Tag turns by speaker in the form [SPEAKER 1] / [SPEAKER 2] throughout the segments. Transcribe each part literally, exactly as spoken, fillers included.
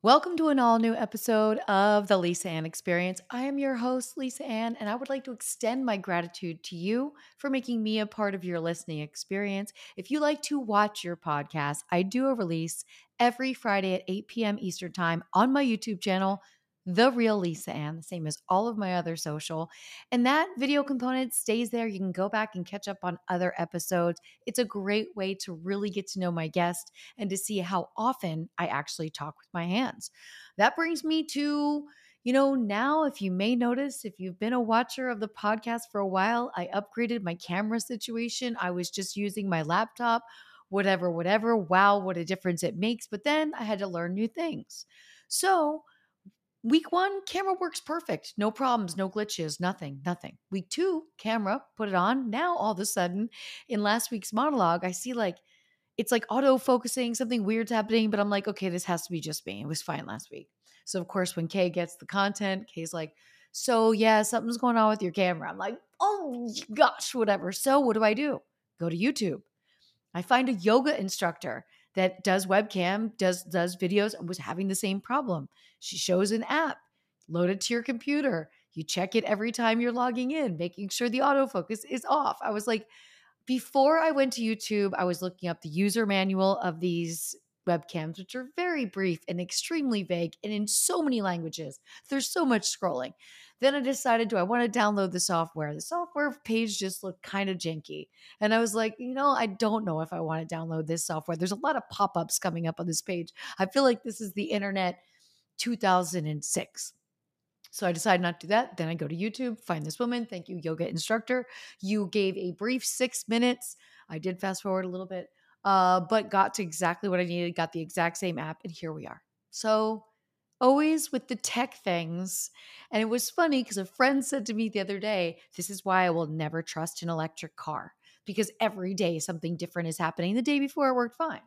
[SPEAKER 1] Welcome to an all new episode of the Lisa Ann Experience. I am your host, Lisa Ann, and I would like to extend my gratitude to you for making me a part of your listening experience. If you like to watch your podcast, I do a release every Friday at eight p.m. Eastern Time on my YouTube channel, The Real Lisa Ann, the same as all of my other social. And that video component stays there. You can go back and catch up on other episodes. It's a great way to really get to know my guest and to see how often I actually talk with my hands. That brings me to, you know, now, if you may notice, if you've been a watcher of the podcast for a while, I upgraded my camera situation. I was just using my laptop, whatever, whatever. Wow, what a difference it makes. But then I had to learn new things. So, week one, camera works perfect. No problems, no glitches, nothing, nothing. Week two, camera, put it on. Now, all of a sudden, in last week's monologue, I see like it's like auto focusing, something weird's happening, but I'm like, okay, this has to be just me. It was fine last week. So, of course, when Kay gets the content, Kay's like, so yeah, something's going on with your camera. I'm like, oh gosh, whatever. So, what do I do? Go to YouTube. I find a yoga instructor that does webcam, does does videos, and was having the same problem. She shows an app, load it to your computer. You check it every time you're logging in, making sure the autofocus is off. I was like, before I went to YouTube, I was looking up the user manual of these webcams, which are very brief and extremely vague and in so many languages. There's so much scrolling. Then I decided, do I want to download the software? The software page just looked kind of janky. And I was like, you know, I don't know if I want to download this software. There's a lot of pop ups coming up on this page. I feel like this is the internet two thousand six. So I decided not to do that. Then I go to YouTube, find this woman. Thank you, yoga instructor. You gave a brief six minutes. I did fast forward a little bit, uh, but got to exactly what I needed, got the exact same app, and here we are. So always with the tech things. And it was funny because a friend said to me the other day, this is why I will never trust an electric car because every day something different is happening. The day before it worked fine.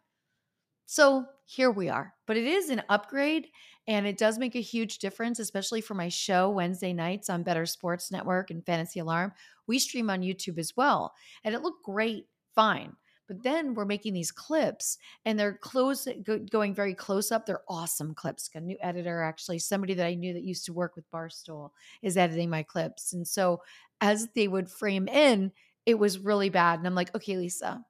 [SPEAKER 1] So here we are. But it is an upgrade and it does make a huge difference, especially for my show Wednesday nights on Better Sports Network and Fantasy Alarm. We stream on YouTube as well. And it looked great, fine. But then we're making these clips and they're close, go, going very close up. They're awesome clips. Got a new editor, actually, somebody that I knew that used to work with Barstool is editing my clips. And so as they would frame in, it was really bad. And I'm like, okay, Lisa,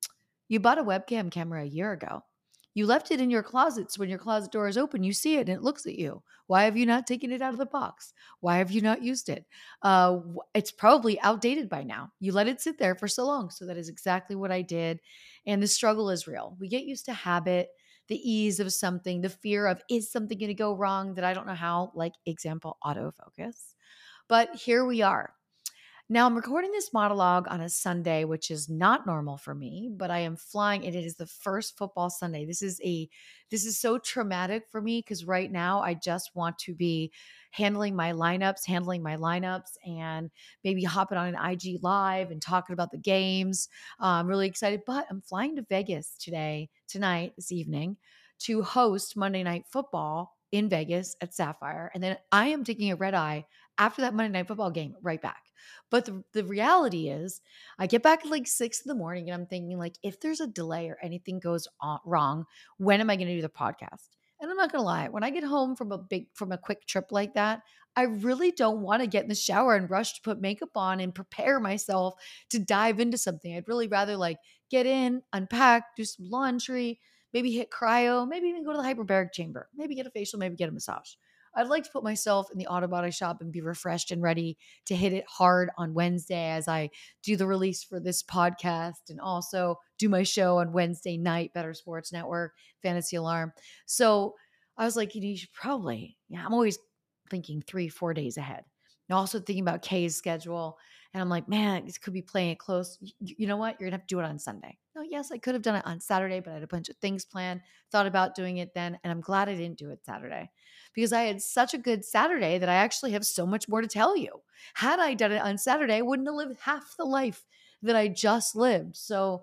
[SPEAKER 1] you bought a webcam camera a year ago. You left it in your closet. So when your closet door is open, you see it and it looks at you. Why have you not taken it out of the box? Why have you not used it? Uh, it's probably outdated by now. You let it sit there for so long. So that is exactly what I did. And the struggle is real. We get used to habit, the ease of something, the fear of is something going to go wrong that I don't know how, like example, autofocus. But here we are. Now, I'm recording this monologue on a Sunday, which is not normal for me, but I am flying and it is the first football Sunday. This is a this is so traumatic for me because right now I just want to be handling my lineups, handling my lineups and maybe hopping on an I G live and talking about the games. Uh, I'm really excited, but I'm flying to Vegas today, tonight, this evening to host Monday Night Football in Vegas at Sapphire. And then I am taking a red eye after that Monday Night Football game right back. But the, the reality is, I get back at like six in the morning and I'm thinking, like, if there's a delay or anything goes on, wrong, when am I going to do the podcast? And I'm not going to lie, when I get home from a big, from a quick trip like that, I really don't want to get in the shower and rush to put makeup on and prepare myself to dive into something. I'd really rather like get in, unpack, do some laundry, maybe hit cryo, maybe even go to the hyperbaric chamber, maybe get a facial, maybe get a massage. I'd like to put myself in the auto body shop and be refreshed and ready to hit it hard on Wednesday as I do the release for this podcast and also do my show on Wednesday night, Better Sports Network, Fantasy Alarm. So I was like, you know, you should probably, yeah, I'm always thinking three, four days ahead. And also thinking about Kay's schedule. And I'm like, man, this could be playing it close. You, you know what? You're going to have to do it on Sunday. No, yes, I could have done it on Saturday, but I had a bunch of things planned, thought about doing it then. And I'm glad I didn't do it Saturday because I had such a good Saturday that I actually have so much more to tell you. Had I done it on Saturday, I wouldn't have lived half the life that I just lived. So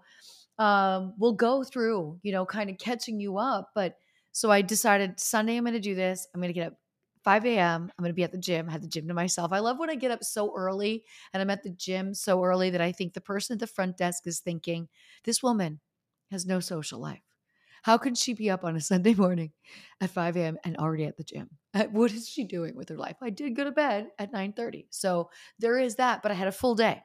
[SPEAKER 1] um, we'll go through, you know, kind of catching you up. But so I decided Sunday I'm going to do this. I'm going to get up five a.m. I'm going to be at the gym, I had the gym to myself. I love when I get up so early and I'm at the gym so early that I think the person at the front desk is thinking, this woman has no social life. How could she be up on a Sunday morning at five a.m. and already at the gym? Uh, What is she doing with her life? I did go to bed at nine thirty. So there is that, but I had a full day.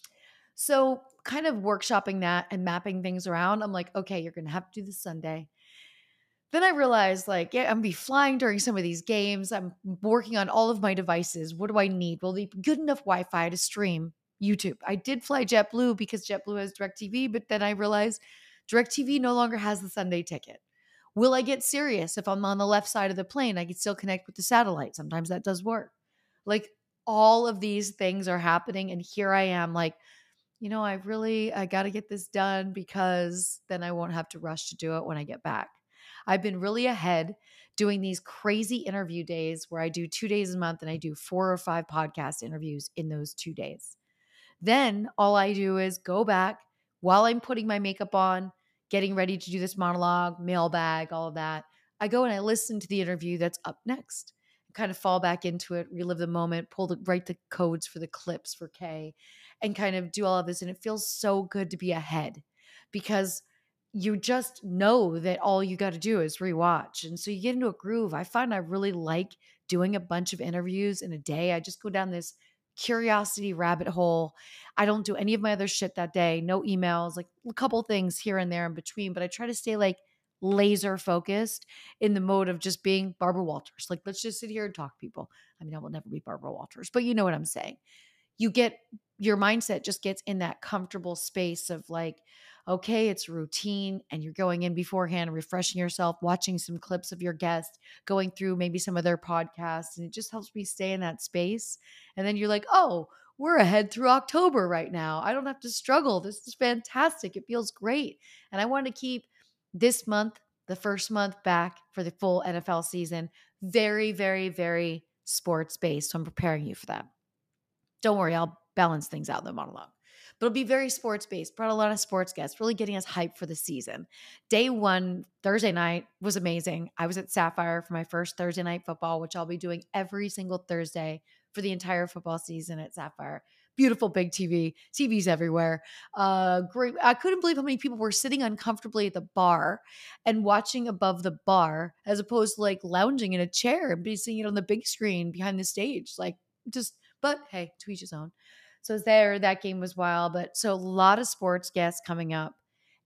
[SPEAKER 1] So kind of workshopping that and mapping things around, I'm like, okay, you're going to have to do this Sunday. Then I realized, like, yeah, I'm gonna be flying during some of these games. I'm working on all of my devices. What do I need? Will they be good enough Wi-Fi to stream YouTube? I did fly JetBlue because JetBlue has DirecTV, but then I realized DirecTV no longer has the Sunday ticket. Will I get serious if I'm on the left side of the plane? I can still connect with the satellite. Sometimes that does work. Like all of these things are happening, and here I am, like, you know, I really I got to get this done because then I won't have to rush to do it when I get back. I've been really ahead doing these crazy interview days where I do two days a month and I do four or five podcast interviews in those two days. Then all I do is go back while I'm putting my makeup on, getting ready to do this monologue, mailbag, all of that. I go and I listen to the interview that's up next, kind of fall back into it, relive the moment, pull the write the codes for the clips for Kay, and kind of do all of this. And it feels so good to be ahead because you just know that all you got to do is rewatch. And so you get into a groove. I find I really like doing a bunch of interviews in a day. I just go down this curiosity rabbit hole. I don't do any of my other shit that day. No emails, like a couple things here and there in between, but I try to stay like laser focused in the mode of just being Barbara Walters. Like, let's just sit here and talk, people. I mean, I will never be Barbara Walters, but you know what I'm saying. You get your mindset just gets in that comfortable space of like, okay, it's routine, and you're going in beforehand, refreshing yourself, watching some clips of your guests, going through maybe some of their podcasts, and it just helps me stay in that space. And then you're like, oh, we're ahead through October right now. I don't have to struggle. This is fantastic. It feels great. And I want to keep this month, the first month back for the full N F L season, very, very, very sports based. So I'm preparing you for that. Don't worry, I'll balance things out in the monologue. But it'll be very sports based. Brought a lot of sports guests, really getting us hyped for the season. Day one, Thursday night, was amazing. I was at Sapphire for my first Thursday night football, which I'll be doing every single Thursday for the entire football season at Sapphire. Beautiful big T V, T Vs everywhere. Uh, great. I couldn't believe how many people were sitting uncomfortably at the bar and watching above the bar as opposed to like lounging in a chair and be seeing it on the big screen behind the stage. Like, just, but hey, to each his own. So there, that game was wild. But so a lot of sports guests coming up.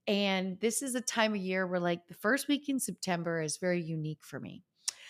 [SPEAKER 1] And this is a time of year where like the first week in September is very unique for me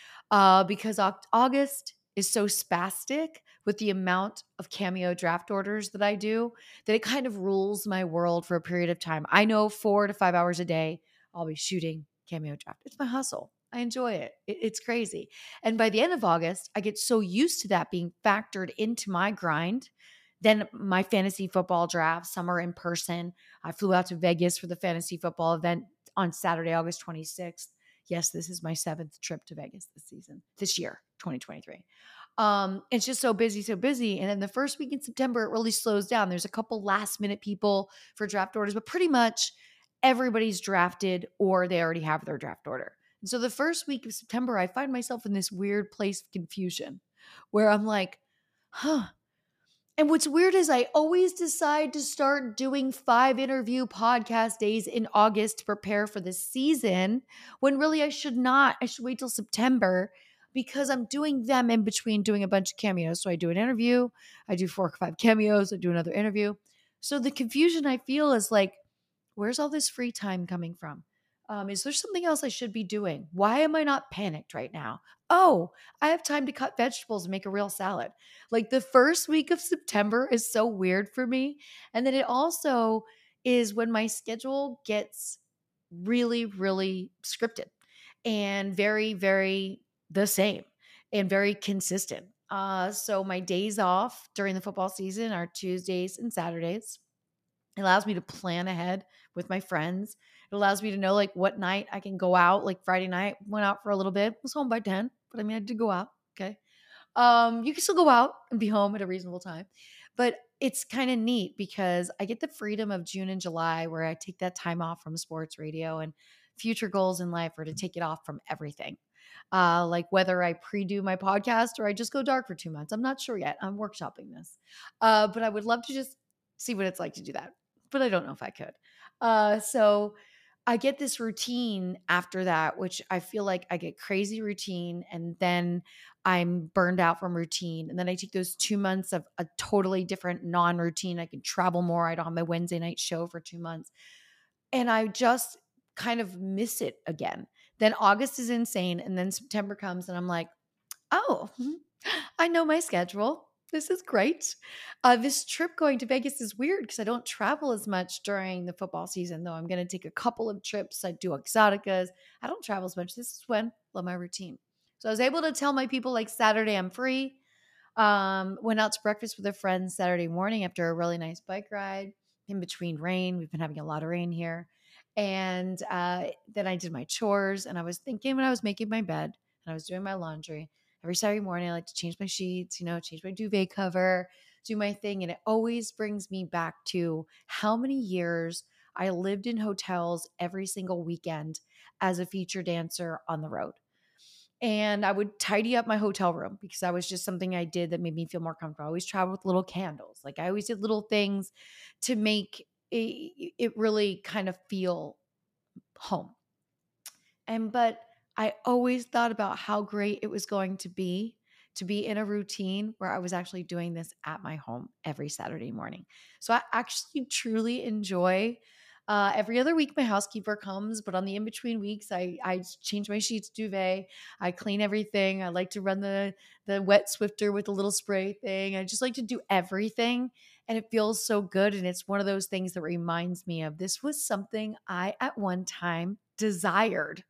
[SPEAKER 1] uh, because August is so spastic with the amount of Cameo draft orders that I do that it kind of rules my world for a period of time. I know four to five hours a day I'll be shooting Cameo draft. It's my hustle. I enjoy it. it. It's crazy. And by the end of August, I get so used to that being factored into my grind. Then my fantasy football draft, some are in person. I flew out to Vegas for the fantasy football event on Saturday, August twenty-sixth. Yes, this is my seventh trip to Vegas this season, this year, twenty twenty-three. Um, it's just so busy, so busy. And then the first week in September, it really slows down. There's a couple last minute people for draft orders, but pretty much everybody's drafted or they already have their draft order. And so the first week of September, I find myself in this weird place of confusion where I'm like, huh. And what's weird is I always decide to start doing five interview podcast days in August to prepare for the season when really I should not. I should wait till September because I'm doing them in between doing a bunch of cameos. So I do an interview, I do four or five cameos, I do another interview. So the confusion I feel is like, where's all this free time coming from? Um, is there something else I should be doing? Why am I not panicked right now? Oh, I have time to cut vegetables and make a real salad. Like the first week of September is so weird for me. And then it also is when my schedule gets really, really scripted and very, very the same and very consistent. Uh, so my days off during the football season are Tuesdays and Saturdays. It allows me to plan ahead with my friends. It allows me to know like what night I can go out. Like Friday night, went out for a little bit, was home by ten, but I mean, I did go out. Okay. Um, you can still go out and be home at a reasonable time. But it's kind of neat because I get the freedom of June and July where I take that time off from sports radio, and future goals in life are to take it off from everything. Uh, like whether I pre-do my podcast or I just go dark for two months. I'm not sure yet. I'm workshopping this. Uh, but I would love to just see what it's like to do that. But I don't know if I could. Uh, so I get this routine after that, which I feel like I get crazy routine and then I'm burned out from routine. And then I take those two months of a totally different non-routine. I can travel more. I don't have my Wednesday night show for two months. And I just kind of miss it again. Then August is insane. And then September comes and I'm like, oh, I know my schedule. This is great. Uh, this trip going to Vegas is weird because I don't travel as much during the football season, though I'm going to take a couple of trips. I do exoticas. I don't travel as much. This is when love my routine. So I was able to tell my people like Saturday I'm free. Um, went out to breakfast with a friend Saturday morning after a really nice bike ride in between rain. We've been having a lot of rain here. And uh, then I did my chores and I was thinking when I was making my bed and I was doing my laundry, every Saturday morning I like to change my sheets, you know, change my duvet cover, do my thing. And it always brings me back to how many years I lived in hotels every single weekend as a feature dancer on the road. And I would tidy up my hotel room because that was just something I did that made me feel more comfortable. I always traveled with little candles. Like I always did little things to make it, it really kind of feel home. And but I always thought about how great it was going to be to be in a routine where I was actually doing this at my home every Saturday morning. So I actually truly enjoy uh, every other week my housekeeper comes, but on the in-between weeks, I I change my sheets, duvet, I clean everything. I like to run the the wet swifter with the little spray thing. I just like to do everything and it feels so good. And it's one of those things that reminds me of this was something I at one time desired.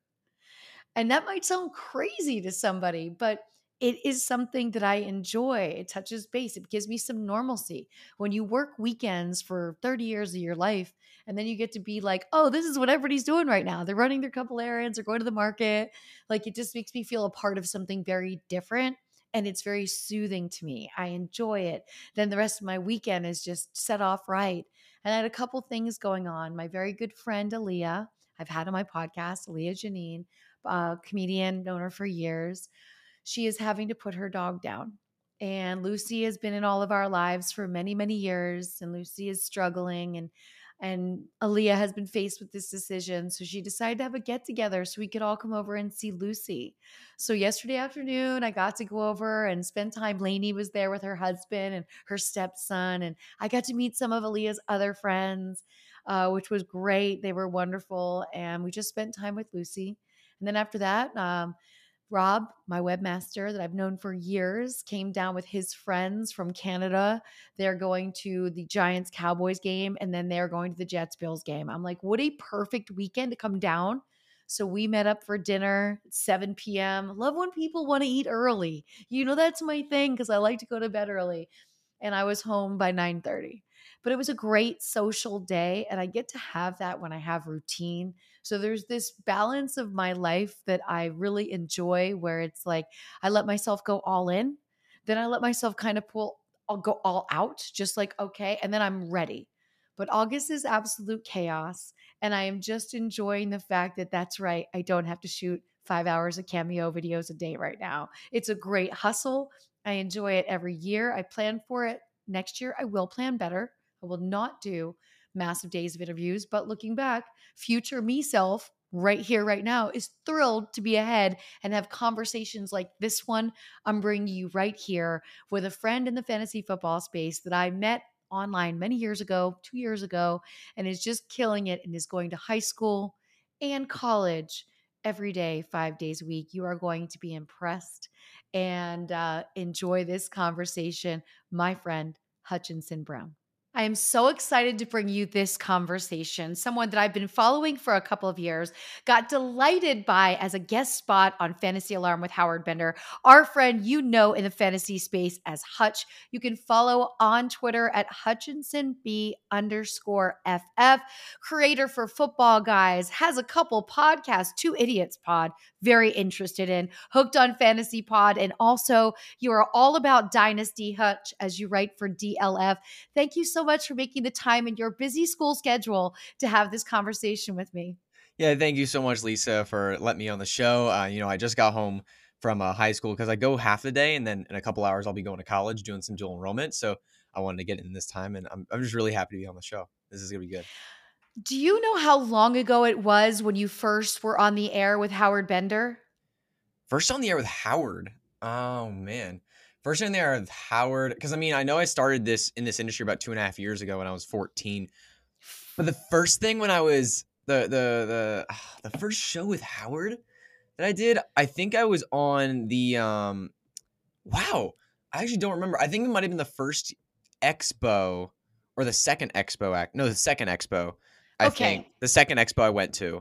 [SPEAKER 1] And that might sound crazy to somebody, but it is something that I enjoy. It touches base. It gives me some normalcy. When you work weekends for thirty years of your life, and then you get to be like, oh, this is what everybody's doing right now. They're running their couple errands or going to the market. Like it just makes me feel a part of something very different. And it's very soothing to me. I enjoy it. Then the rest of my weekend is just set off right. And I had a couple things going on. My very good friend, Aaliyah, I've had on my podcast, Aaliyah Janine, uh, comedian, known her for years. She is having to put her dog down. And Lucy has been in all of our lives for many, many years. And Lucy is struggling. And and Aaliyah has been faced with this decision. So she decided to have a get together so we could all come over and see Lucy. So yesterday afternoon, I got to go over and spend time. Lainey was there with her husband and her stepson. And I got to meet some of Aaliyah's other friends, uh, which was great. They were wonderful. And we just spent time with Lucy. And then after that, um, Rob, my webmaster that I've known for years, came down with his friends from Canada. They're going to the Giants Cowboys game and then they're going to the Jets Bills game. I'm like, what a perfect weekend to come down. So we met up for dinner at seven p.m. Love when people want to eat early. You know, that's my thing because I like to go to bed early. And I was home by nine thirty. But it was a great social day. And I get to have that when I have routine. So there's this balance of my life that I really enjoy where it's like I let myself go all in, then I let myself kind of pull, I'll go all out, just like, okay, and then I'm ready. But August is absolute chaos. And I am just enjoying the fact that that's right. I don't have to shoot five hours of Cameo videos a day right now. It's a great hustle. I enjoy it every year. I plan for it. Next year, I will plan better. I will not do massive days of interviews, but looking back, future me self right here, right now is thrilled to be ahead and have conversations like this one I'm bringing you right here with a friend in the fantasy football space that I met online many years ago, two years ago, and is just killing it and is going to high school and college every day, five days a week. You are going to be impressed and uh, enjoy this conversation, my friend Hutchinson Brown. I am so excited to bring you this conversation. Someone that I've been following for a couple of years, got delighted by as a guest spot on Fantasy Alarm with Howard Bender. Our friend, you know, in the fantasy space as Hutch. You can follow on Twitter at HutchinsonB underscore FF. Creator for Football Guys, has a couple podcasts, Two Idiots Pod, very interested in, Hooked on Fantasy Pod, and also you are all about Dynasty Hutch as you write for D L F. Thank you so much for making the time in your busy school schedule to have this conversation with me.
[SPEAKER 2] Yeah, thank you so much, Lisa, for letting me on the show. Uh, you know, I just got home from uh, high school because I go half the day, and then in a couple hours I'll be going to college doing some dual enrollment. So I wanted to get in this time, and I'm I'm just really happy to be on the show. This is gonna be good.
[SPEAKER 1] Do you know how long ago it was when you first were on the air with Howard Bender?
[SPEAKER 2] First on the air with Howard. Oh man. First on the air with Howard. Because I mean, I know I started this in this industry about two and a half years ago when I was fourteen. But the first thing when I was the the the the first show with Howard that I did, I think I was on the um wow. I actually don't remember. I think it might have been the first expo or the second expo act. No, the second expo. I think
[SPEAKER 1] Okay,
[SPEAKER 2] the second expo I went to.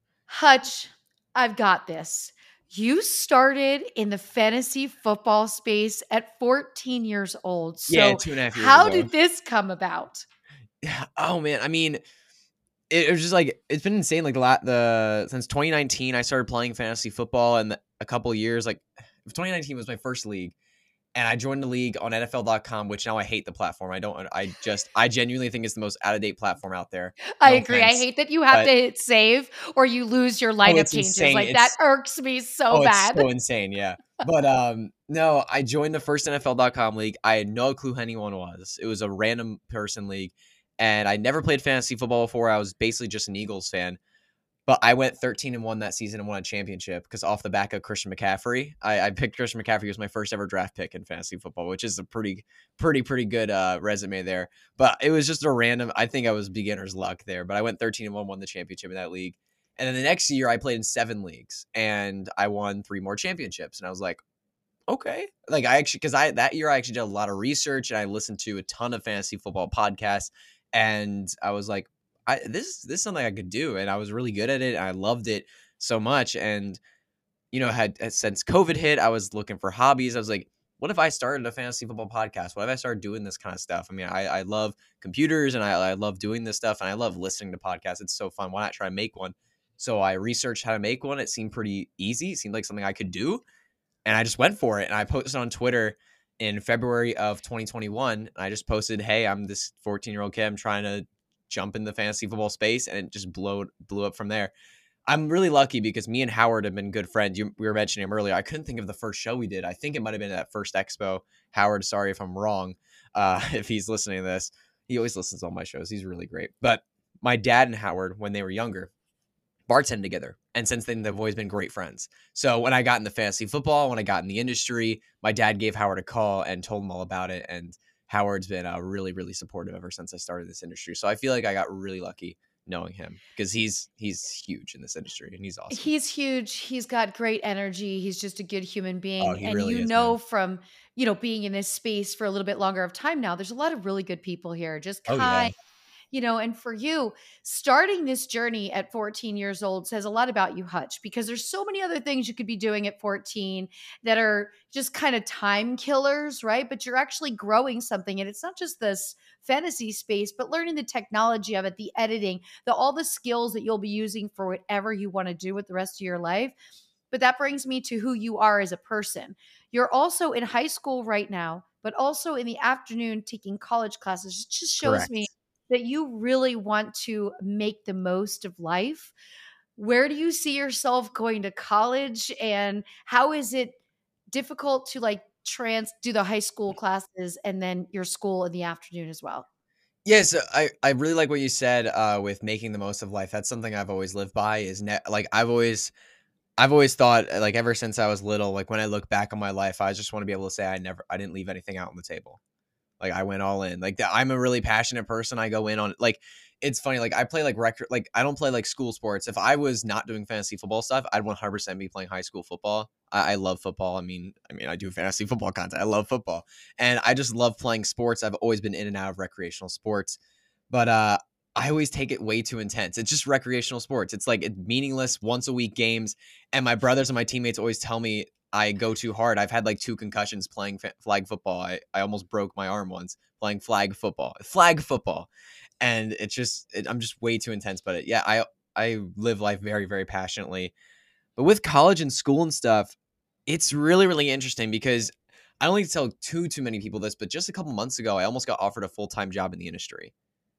[SPEAKER 1] Hutch, I've got this. You started in the fantasy football space at fourteen years old.
[SPEAKER 2] Yeah,
[SPEAKER 1] So,
[SPEAKER 2] two and a half years
[SPEAKER 1] how
[SPEAKER 2] ago.
[SPEAKER 1] did this come about?
[SPEAKER 2] Yeah. Oh man. I mean, it, it was just like it's been insane. Like the la- the since twenty nineteen, I started playing fantasy football, and a couple years. Like twenty nineteen was my first league, and I joined the league on N F L dot com, which now I hate the platform. I don't. I just. I genuinely think it's the most out of date platform out there.
[SPEAKER 1] I
[SPEAKER 2] No
[SPEAKER 1] agree. I
[SPEAKER 2] offense,
[SPEAKER 1] hate that you have
[SPEAKER 2] but
[SPEAKER 1] to hit save or you lose your
[SPEAKER 2] oh,
[SPEAKER 1] lineup
[SPEAKER 2] it's
[SPEAKER 1] changes.
[SPEAKER 2] insane.
[SPEAKER 1] Like that
[SPEAKER 2] It's
[SPEAKER 1] irks me so
[SPEAKER 2] oh, it's
[SPEAKER 1] bad.
[SPEAKER 2] so insane. Yeah. But um, no, I joined the first N F L dot com league. I had no clue who anyone was. It was a random person league, and I never played fantasy football before. I was basically just an Eagles fan. But I went thirteen and one that season and won a championship because off the back of Christian McCaffrey, I, I picked Christian McCaffrey. He was my first ever draft pick in fantasy football, which is a pretty, pretty, pretty good uh, resume there. But it was just a random. I think I was beginner's luck there. But I went thirteen and one, won the championship in that league, and then the next year I played in seven leagues and I won three more championships. And I was like, okay, like I actually because I that year I actually did a lot of research and I listened to a ton of fantasy football podcasts, and I was like, I this this is something I could do, and I was really good at it. And I loved it so much, and you know, had since COVID hit, I was looking for hobbies. I was like, what if I started a fantasy football podcast? What if I started doing this kind of stuff? I mean, I, I love computers and I, I love doing this stuff and I love listening to podcasts. It's so fun. Why not try and make one? So I researched how to make one. It seemed pretty easy. It seemed like something I could do. And I just went for it. And I posted on Twitter in February of twenty twenty-one. And I just posted, hey, I'm this fourteen year old kid. I'm trying to jump in the fantasy football space. And it just blew, blew up from there. I'm really lucky because me and Howard have been good friends. You, we were mentioning him earlier. I couldn't think of the first show we did. I think it might have been that first expo. Howard, sorry if I'm wrong, uh, if he's listening to this. He always listens to all my shows. He's really great. But my dad and Howard, when they were younger, bartended together. And since then, they've always been great friends. So when I got into fantasy football, when I got in the industry, my dad gave Howard a call and told him all about it. And Howard's been uh, really, really supportive ever since I started this industry. So I feel like I got really lucky knowing him because he's he's huge in this industry and he's awesome.
[SPEAKER 1] He's huge. He's got great energy. He's just a good human
[SPEAKER 2] Oh,
[SPEAKER 1] being.
[SPEAKER 2] he
[SPEAKER 1] And
[SPEAKER 2] really
[SPEAKER 1] you
[SPEAKER 2] is,
[SPEAKER 1] know
[SPEAKER 2] man.
[SPEAKER 1] from, you know, being in this space for a little bit longer of time now, there's a lot of really good people here. Just
[SPEAKER 2] Oh yeah.
[SPEAKER 1] kind, you know, and for you, starting this journey at fourteen years old says a lot about you, Hutch, because there's so many other things you could be doing at fourteen that are just kind of time killers, right? But you're actually growing something. And it's not just this fantasy space, but learning the technology of it, the editing, the all the skills that you'll be using for whatever you want to do with the rest of your life. But that brings me to who you are as a person. You're also in high school right now, but also in the afternoon taking college classes. It just shows me
[SPEAKER 2] Correct.
[SPEAKER 1] that you really want to make the most of life. Where do you see yourself going to college, and how is it difficult to like trans do the high school classes and then your school in the afternoon as well?
[SPEAKER 2] Yes, uh, I I really like what you said uh, with making the most of life. That's something I've always lived by. Is ne- like I've always I've always thought uh, like ever since I was little. Like when I look back on my life, I just want to be able to say I never I didn't leave anything out on the table. Like I went all in. Like that, I'm a really passionate person. I go in on like it's funny. Like I play like record. Like I don't play like school sports. If I was not doing fantasy football stuff, I'd one hundred percent be playing high school football. I, I love football. I mean, I mean, I do fantasy football content. I love football, and I just love playing sports. I've always been in and out of recreational sports, but uh, I always take it way too intense. It's just recreational sports. It's like it's meaningless once a week games, and my brothers and my teammates always tell me I go too hard. I've had like two concussions playing fa- flag football. I, I almost broke my arm once playing flag football, flag football. And it's just, it, I'm just way too intense. But it, yeah, I, I live life very, very passionately. But with college and school and stuff, it's really, really interesting because I don't like to tell too, too many people this, but just a couple months ago, I almost got offered a full-time job in the industry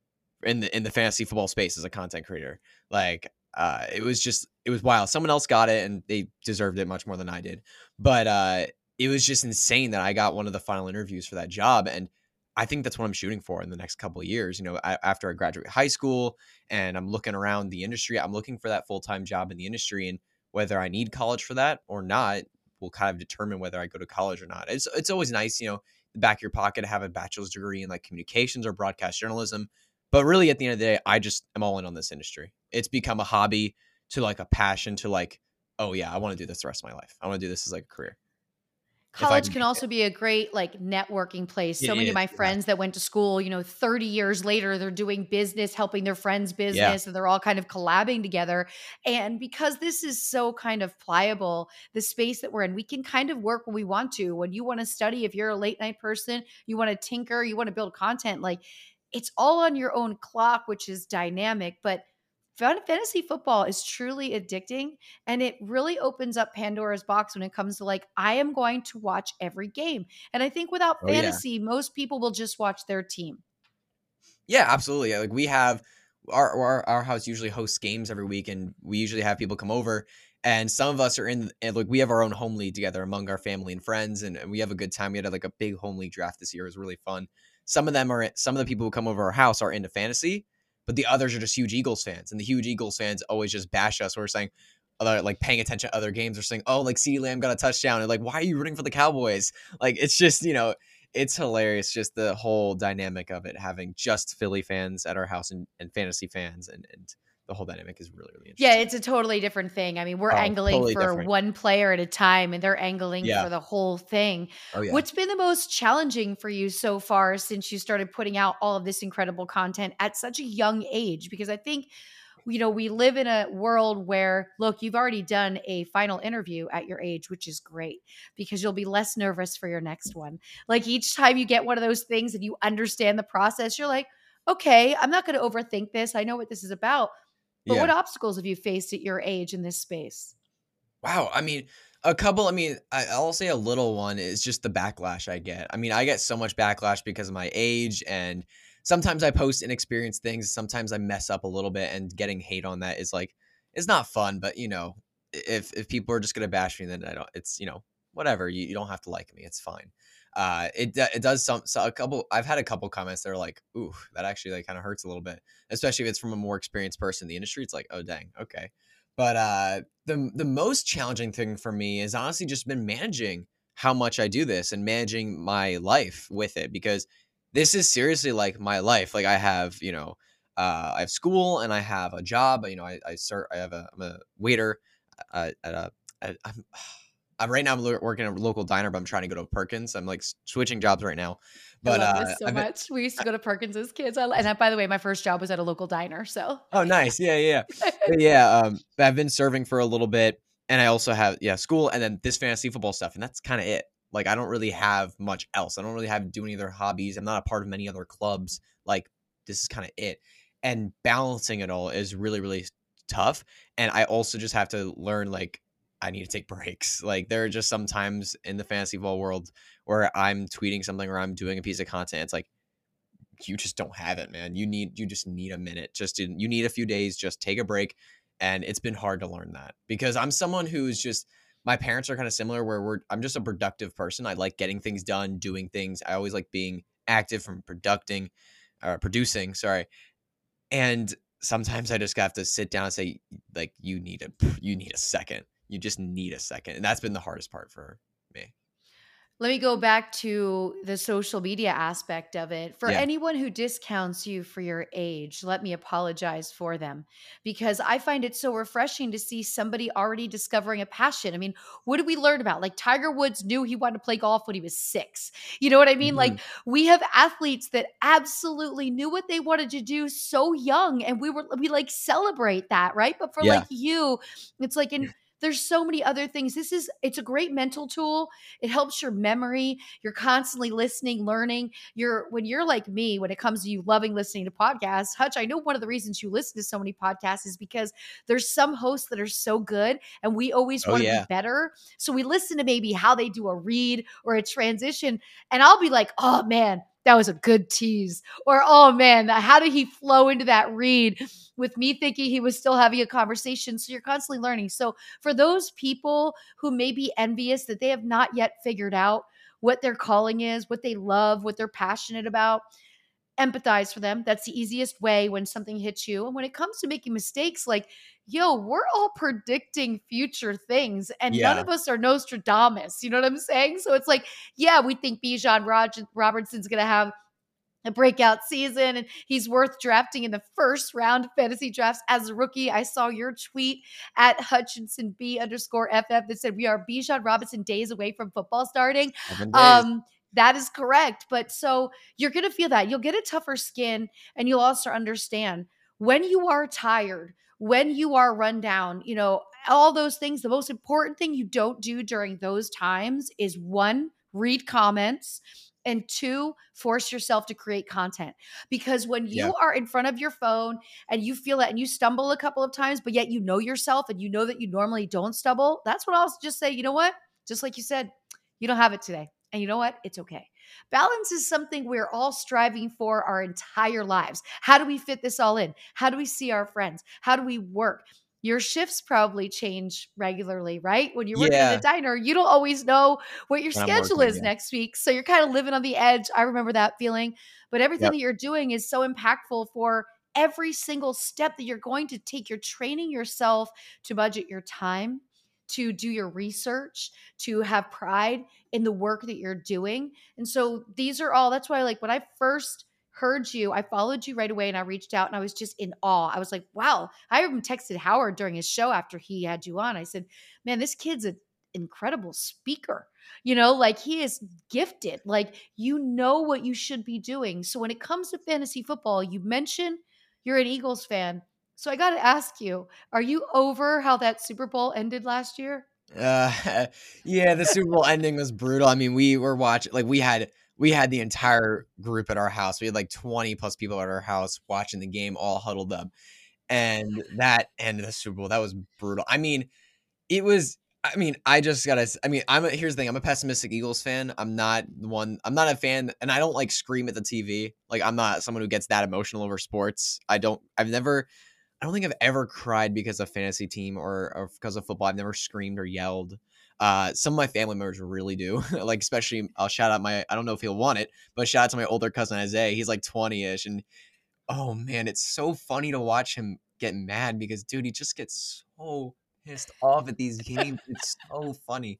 [SPEAKER 2] in the, in the fantasy football space as a content creator. Like, uh, it was just, it was wild. Someone else got it and they deserved it much more than I did. But, uh, it was just insane that I got one of the final interviews for that job. And I think that's what I'm shooting for in the next couple of years. You know, I, after I graduate high school and I'm looking around the industry, I'm looking for that full-time job in the industry, and whether I need college for that or not will kind of determine whether I go to college or not. It's it's always nice, you know, the back of your pocket to have a bachelor's degree in like communications or broadcast journalism. But really at the end of the day, I just am all in on this industry. It's become a hobby to like a passion to like, oh yeah, I want to do this the rest of my life. I want to do this as like a career if I
[SPEAKER 1] College
[SPEAKER 2] can
[SPEAKER 1] can
[SPEAKER 2] make it.
[SPEAKER 1] also be a great like networking place.
[SPEAKER 2] It
[SPEAKER 1] So many of
[SPEAKER 2] is.
[SPEAKER 1] my
[SPEAKER 2] Yeah.
[SPEAKER 1] friends that went to school, you know, thirty years later, they're doing business, helping their friends'
[SPEAKER 2] Yeah.
[SPEAKER 1] business, and they're all kind of collabing together. And because this is so kind of pliable, the space that we're in, we can kind of work when we want to. When you want to study, if you're a late night person, you want to tinker, you want to build content, like it's all on your own clock, which is dynamic. But fan- fantasy football is truly addicting, and it really opens up Pandora's box when it comes to like, I am going to watch every game. And I think without
[SPEAKER 2] Oh yeah.
[SPEAKER 1] fantasy, most people will just watch their team.
[SPEAKER 2] Yeah, absolutely. Yeah, like we have our, our our house usually hosts games every week, and we usually have people come over. And some of us are in, and like we have our own home league together among our family and friends, and, and we have a good time. We had like a big home league draft this year; it was really fun. Some of them are some of the people who come over our house are into fantasy, but the others are just huge Eagles fans, and the huge Eagles fans always just bash us. We're saying, other like paying attention to other games, or saying, "Oh, like CeeDee Lamb got a touchdown," and like, "Why are you rooting for the Cowboys?" Like, it's just you know, it's hilarious, just the whole dynamic of it, having just Philly fans at our house and, and fantasy fans, and, and the whole dynamic is really, really
[SPEAKER 1] Yeah,
[SPEAKER 2] interesting.
[SPEAKER 1] it's a totally different thing. I mean, we're
[SPEAKER 2] Oh,
[SPEAKER 1] angling
[SPEAKER 2] totally
[SPEAKER 1] for
[SPEAKER 2] different.
[SPEAKER 1] one player at a time, and they're angling
[SPEAKER 2] Yeah.
[SPEAKER 1] for the whole thing.
[SPEAKER 2] Oh, yeah.
[SPEAKER 1] What's been the most challenging for you so far since you started putting out all of this incredible content at such a young age? Because I think, you know, we live in a world where, look, you've already done a final interview at your age, which is great because you'll be less nervous for your next one. Like each time you get one of those things and you understand the process, you're like, okay, I'm not going to overthink this. I know what this is about. But what
[SPEAKER 2] Yeah.
[SPEAKER 1] obstacles have you faced at your age in this space?
[SPEAKER 2] Wow. I mean, a couple, I mean, I, I'll say a little one is just the backlash I get. I mean, I get so much backlash because of my age, and sometimes I post inexperienced things. Sometimes I mess up a little bit, and getting hate on that is like, it's not fun, but you know, if, if people are just going to bash me, then I don't, it's, you know, whatever. You, you don't have to like me. It's fine. Uh, it, do- it does some, so a couple, I've had a couple comments that are like, ooh, that actually like kind of hurts a little bit, especially if it's from a more experienced person in the industry. It's like, oh, dang. Okay. But, uh, the the most challenging thing for me is honestly just been managing how much I do this and managing my life with it, because this is seriously like my life. Like I have, you know, uh, I have school and I have a job. You know, I I start. I have a I'm a waiter uh, at a. At, I'm, I'm right now. I'm lo- working at a local diner, but I'm trying to go to Perkins. I'm like s- switching jobs right now.
[SPEAKER 1] I
[SPEAKER 2] But
[SPEAKER 1] love
[SPEAKER 2] uh,
[SPEAKER 1] this so
[SPEAKER 2] I've been,
[SPEAKER 1] much. We used to go to Perkins as kids. I, and that, by the way, my first job was at a local diner. So
[SPEAKER 2] oh, nice. Yeah, yeah, yeah. But yeah, um, but I've been serving for a little bit, and I also have yeah school, and then this fantasy football stuff, and that's kind of it. Like I don't really have much else. I don't really have to do any other hobbies. I'm not a part of many other clubs. Like this is kind of it, and balancing it all is really really tough. And I also just have to learn like I need to take breaks. Like there are just some times in the fantasy football world where I'm tweeting something or I'm doing a piece of content. It's like you just don't have it, man. You need you just need a minute. Just to, you need a few days. Just take a break. And it's been hard to learn that because I'm someone who's just my parents are kind of similar where we're I'm just a productive person. I like getting things done, doing things. I always like being active from producting or producing, sorry. And sometimes I just have to sit down and say like you need a you need a second. You just need a second. And that's been the hardest part for me.
[SPEAKER 1] let me go back to the social media aspect of it. For
[SPEAKER 2] Yeah.
[SPEAKER 1] anyone who discounts you for your age, let me apologize for them because I find it so refreshing to see somebody already discovering a passion. I mean, what did we learn about? Like Tiger Woods knew he wanted to play golf when he was six. You know what I mean?
[SPEAKER 2] Mhm.
[SPEAKER 1] Like we have athletes that absolutely knew what they wanted to do so young, and we were we like celebrate that, right? But for like
[SPEAKER 2] Yeah.
[SPEAKER 1] you, it's like in there's so many other things. This is it's a great mental tool. It helps your memory. You're constantly listening, learning. You're when you're like me, when it comes to you loving listening to podcasts, Hutch, I know one of the reasons you listen to so many podcasts is because there's some hosts that are so good and we always
[SPEAKER 2] Oh
[SPEAKER 1] want to be
[SPEAKER 2] yeah.
[SPEAKER 1] better. So we listen to maybe how they do a read or a transition, and I'll be like, oh man, that was a good tease. Or, oh man, how did he flow into that read with me thinking he was still having a conversation? So you're constantly learning. So for those people who may be envious that they have not yet figured out what their calling is, what they love, what they're passionate about. Empathize for them. That's the easiest way when something hits you. And when it comes to making mistakes, like, yo, we're all predicting future things and none
[SPEAKER 2] Yeah.
[SPEAKER 1] of us are Nostradamus. You know what I'm saying? So it's like, yeah, we think Bijan Rog- Robertson's going to have a breakout season and he's worth drafting in the first round of fantasy drafts as a rookie. I saw your tweet at Hutchinson B underscore F F that said we are Bijan Robinson days away from football starting.
[SPEAKER 2] Seven days.
[SPEAKER 1] Um, that is correct. But so you're going to feel that. You'll get a tougher skin and you'll also understand when you are tired, when you are run down, you know, all those things. The most important thing you don't do during those times is one, read comments, and two, force yourself to create content. Because when
[SPEAKER 2] Yeah.
[SPEAKER 1] you are in front of your phone and you feel it and you stumble a couple of times, but yet you know yourself and you know that you normally don't stumble, that's when I'll just say, you know what? Just like you said, you don't have it today. And you know what? It's okay. Balance is something we're all striving for our entire lives. How do we fit this all in? How do we see our friends? How do we work? Your shifts probably change regularly, right? When you're working at a
[SPEAKER 2] Yeah.
[SPEAKER 1] diner, you don't always know what your
[SPEAKER 2] When I'm
[SPEAKER 1] schedule
[SPEAKER 2] working,
[SPEAKER 1] is
[SPEAKER 2] yeah.
[SPEAKER 1] next week. So you're kind of living on the edge. I remember that feeling. But everything
[SPEAKER 2] Yep.
[SPEAKER 1] that you're doing is so impactful for every single step that you're going to take. You're training yourself to budget your time, to do your research, to have pride in the work that you're doing. And so these are all, that's why, like, when I first heard you, I followed you right away and I reached out and I was just in awe. I was like, wow. I even texted Howard during his show after he had you on. I said, man, this kid's an incredible speaker. You know, like he is gifted. Like, you know what you should be doing. So when it comes to fantasy football, you mentioned you're an Eagles fan. So I got to ask you, are you over how that Super Bowl ended last year?
[SPEAKER 2] Uh, yeah, the Super Bowl ending was brutal. I mean, we were watching, like, we had we had the entire group at our house. We had like twenty plus people at our house watching the game, all huddled up. And that end of the Super Bowl, that was brutal. I mean, it was. I mean, I just gotta. s- I mean, I'm a, here's the thing. I'm a pessimistic Eagles fan. I'm not one. I'm not a fan, and I don't like scream at the T V. Like, I'm not someone who gets that emotional over sports. I don't. I've never. I don't think I've ever cried because of fantasy team or, or because of football. I've never screamed or yelled. Uh, some of my family members really do. Like, especially, I'll shout out my. I don't know if he'll want it, but shout out to my older cousin Isaiah. He's like twenty ish, and oh man, it's so funny to watch him get mad because dude, he just gets so pissed off at these games. It's so funny.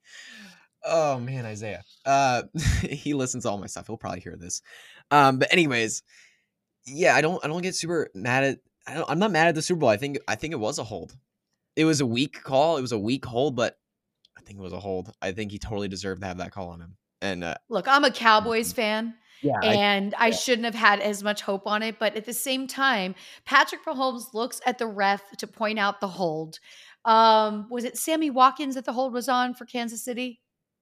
[SPEAKER 2] Oh man, Isaiah. Uh he listens to all my stuff. He'll probably hear this. Um, but anyways, yeah, I don't I don't get super mad at I don't, I'm not mad at the Super Bowl. I think I think it was a hold. It was a weak call. It was a weak hold, but I think it was a hold. I think he totally deserved to have that call on him. And uh
[SPEAKER 1] Look, I'm a Cowboys fan.
[SPEAKER 2] yeah, I
[SPEAKER 1] And I
[SPEAKER 2] yeah.
[SPEAKER 1] shouldn't have had as much hope on it. But at the same time, Patrick Mahomes looks at the ref to point out the hold. Um, was it Sammy Watkins that the hold was on for Kansas City?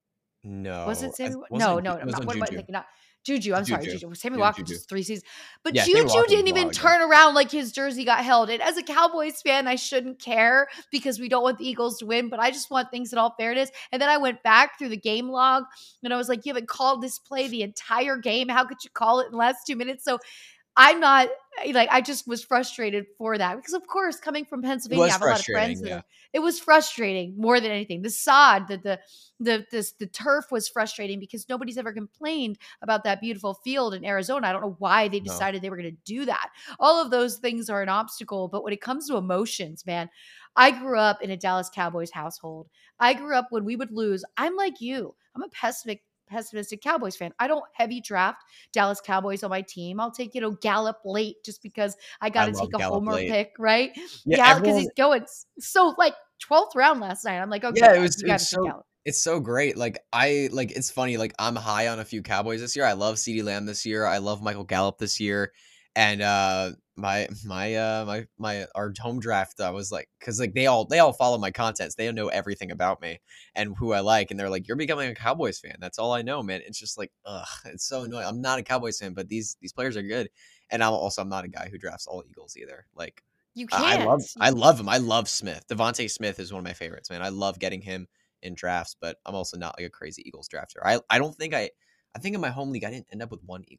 [SPEAKER 1] Was
[SPEAKER 2] No,
[SPEAKER 1] it
[SPEAKER 2] I
[SPEAKER 1] Sammy? Wa- No,
[SPEAKER 2] wasn't
[SPEAKER 1] no,
[SPEAKER 2] it
[SPEAKER 1] no.
[SPEAKER 2] was
[SPEAKER 1] Not,
[SPEAKER 2] on
[SPEAKER 1] what am I
[SPEAKER 2] Juju.
[SPEAKER 1] thinking? Not Juju. I'm sorry,
[SPEAKER 2] Juju.
[SPEAKER 1] Juju. Sammy
[SPEAKER 2] It was
[SPEAKER 1] Watkins
[SPEAKER 2] Juju.
[SPEAKER 1] was three seasons, but
[SPEAKER 2] Yeah, Sammy
[SPEAKER 1] Juju
[SPEAKER 2] Watkins
[SPEAKER 1] didn't
[SPEAKER 2] was a while
[SPEAKER 1] even
[SPEAKER 2] ago.
[SPEAKER 1] turn around like his jersey got held. And as a Cowboys fan, I shouldn't care because we don't want the Eagles to win, but I just want things in all fairness. And then I went back through the game log and I was like, you haven't called this play the entire game. How could you call it in the last two minutes? So I'm not eh, like I just was frustrated for that because of course coming from
[SPEAKER 2] It
[SPEAKER 1] Pennsylvania, I
[SPEAKER 2] was
[SPEAKER 1] have a lot of friends
[SPEAKER 2] frustrating,
[SPEAKER 1] that
[SPEAKER 2] yeah.
[SPEAKER 1] are it was frustrating more than anything. The sod, the the the this the turf was frustrating because nobody's ever complained about that beautiful field in Arizona. I don't know why they
[SPEAKER 2] No.
[SPEAKER 1] decided they were going to do that. All of those things are an obstacle, but when it comes to emotions, man, I grew up in a Dallas Cowboys household. I grew up when we would lose. I'm like you. I'm a pessimistic pessimistic Cowboys fan. I don't heavy draft Dallas Cowboys on my team. I'll take, you know, Gallup late just because I got
[SPEAKER 2] I
[SPEAKER 1] to take
[SPEAKER 2] love
[SPEAKER 1] a
[SPEAKER 2] Gallup
[SPEAKER 1] homer
[SPEAKER 2] late.
[SPEAKER 1] pick, right?
[SPEAKER 2] Yeah,
[SPEAKER 1] Gallup, because
[SPEAKER 2] everyone
[SPEAKER 1] he's going s- so like twelfth round last night. I'm like, okay,
[SPEAKER 2] yeah, it
[SPEAKER 1] yeah,
[SPEAKER 2] was
[SPEAKER 1] you
[SPEAKER 2] it
[SPEAKER 1] got
[SPEAKER 2] was
[SPEAKER 1] to take
[SPEAKER 2] so
[SPEAKER 1] Gallup.
[SPEAKER 2] it's so great. Like, I like, it's funny, like, I'm high on a few Cowboys this year. I love CeeDee Lamb this year. I love Michael Gallup this year. And, uh, my my, uh, my my our home draft, I was like, because like, they all they all follow my content. So they know everything about me and who I like, and they're like, "You're becoming a Cowboys fan." That's all I know, man. It's just like, ugh, it's so annoying. I'm not a Cowboys fan, but these these players are good. And I'm also I'm not a guy who drafts all Eagles either. Like,
[SPEAKER 1] You
[SPEAKER 2] I I
[SPEAKER 1] can't.
[SPEAKER 2] love I love him. I love Smith. Devontae Smith is one of my favorites, man. I love getting him in drafts, but I'm also not like a crazy Eagles drafter. I I don't think I I think in my home league I didn't end up with one Eagle.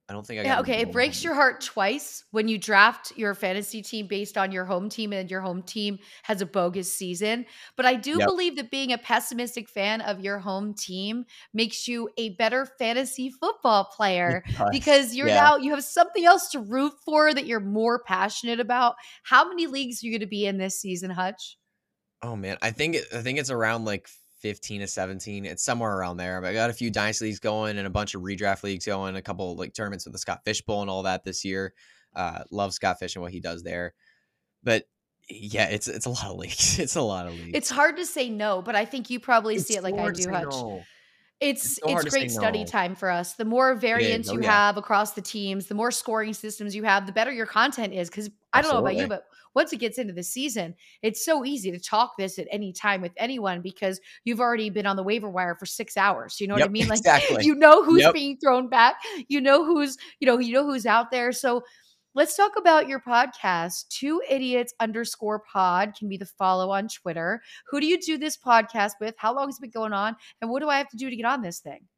[SPEAKER 2] I don't think I got
[SPEAKER 1] Yeah,
[SPEAKER 2] a
[SPEAKER 1] okay, it
[SPEAKER 2] real one
[SPEAKER 1] breaks
[SPEAKER 2] hundred.
[SPEAKER 1] your heart twice when you draft your fantasy team based on your home team and your home team has a bogus season. But I do
[SPEAKER 2] Yep,
[SPEAKER 1] believe that being a pessimistic fan of your home team makes you a better fantasy football
[SPEAKER 2] it
[SPEAKER 1] player
[SPEAKER 2] does.
[SPEAKER 1] because you're
[SPEAKER 2] Yeah.
[SPEAKER 1] now you have something else to root for that you're more passionate about. How many leagues are you going to be in this season, Hutch?
[SPEAKER 2] Oh man, I think it, I think it's around like fifteen to seventeen. It's somewhere around there. But I got a few dynasty leagues going and a bunch of redraft leagues going. A couple like tournaments with the Scott Fish Bowl and all that this year. Uh, love Scott Fish and what he does there. But yeah, it's it's a lot of leagues. It's a lot of
[SPEAKER 1] It's
[SPEAKER 2] leagues.
[SPEAKER 1] hard to say no, but I think you probably see
[SPEAKER 2] It's
[SPEAKER 1] it
[SPEAKER 2] so
[SPEAKER 1] like I
[SPEAKER 2] hard to
[SPEAKER 1] do,
[SPEAKER 2] say
[SPEAKER 1] Hutch.
[SPEAKER 2] no. It's
[SPEAKER 1] It's
[SPEAKER 2] so
[SPEAKER 1] it's
[SPEAKER 2] hard to say
[SPEAKER 1] great study
[SPEAKER 2] no.
[SPEAKER 1] time for us. The more
[SPEAKER 2] It is.
[SPEAKER 1] variance
[SPEAKER 2] Oh
[SPEAKER 1] you
[SPEAKER 2] yeah,
[SPEAKER 1] have across the teams, the more scoring systems you have, the better your content is. Because I don't know about you,
[SPEAKER 2] absolutely.
[SPEAKER 1] but once it gets into the season, it's so easy to talk this at any time with anyone because you've already been on the waiver wire for six hours. You know what I
[SPEAKER 2] Yep,
[SPEAKER 1] mean? Like
[SPEAKER 2] exactly.
[SPEAKER 1] you know who's
[SPEAKER 2] Yep.
[SPEAKER 1] being thrown back. You know who's, you know, you know who's out there. So let's talk about your podcast. Two idiots underscore pod can be the follow on Twitter. Who do you do this podcast with? How long has it been going on? And what do I have to do to get on this thing?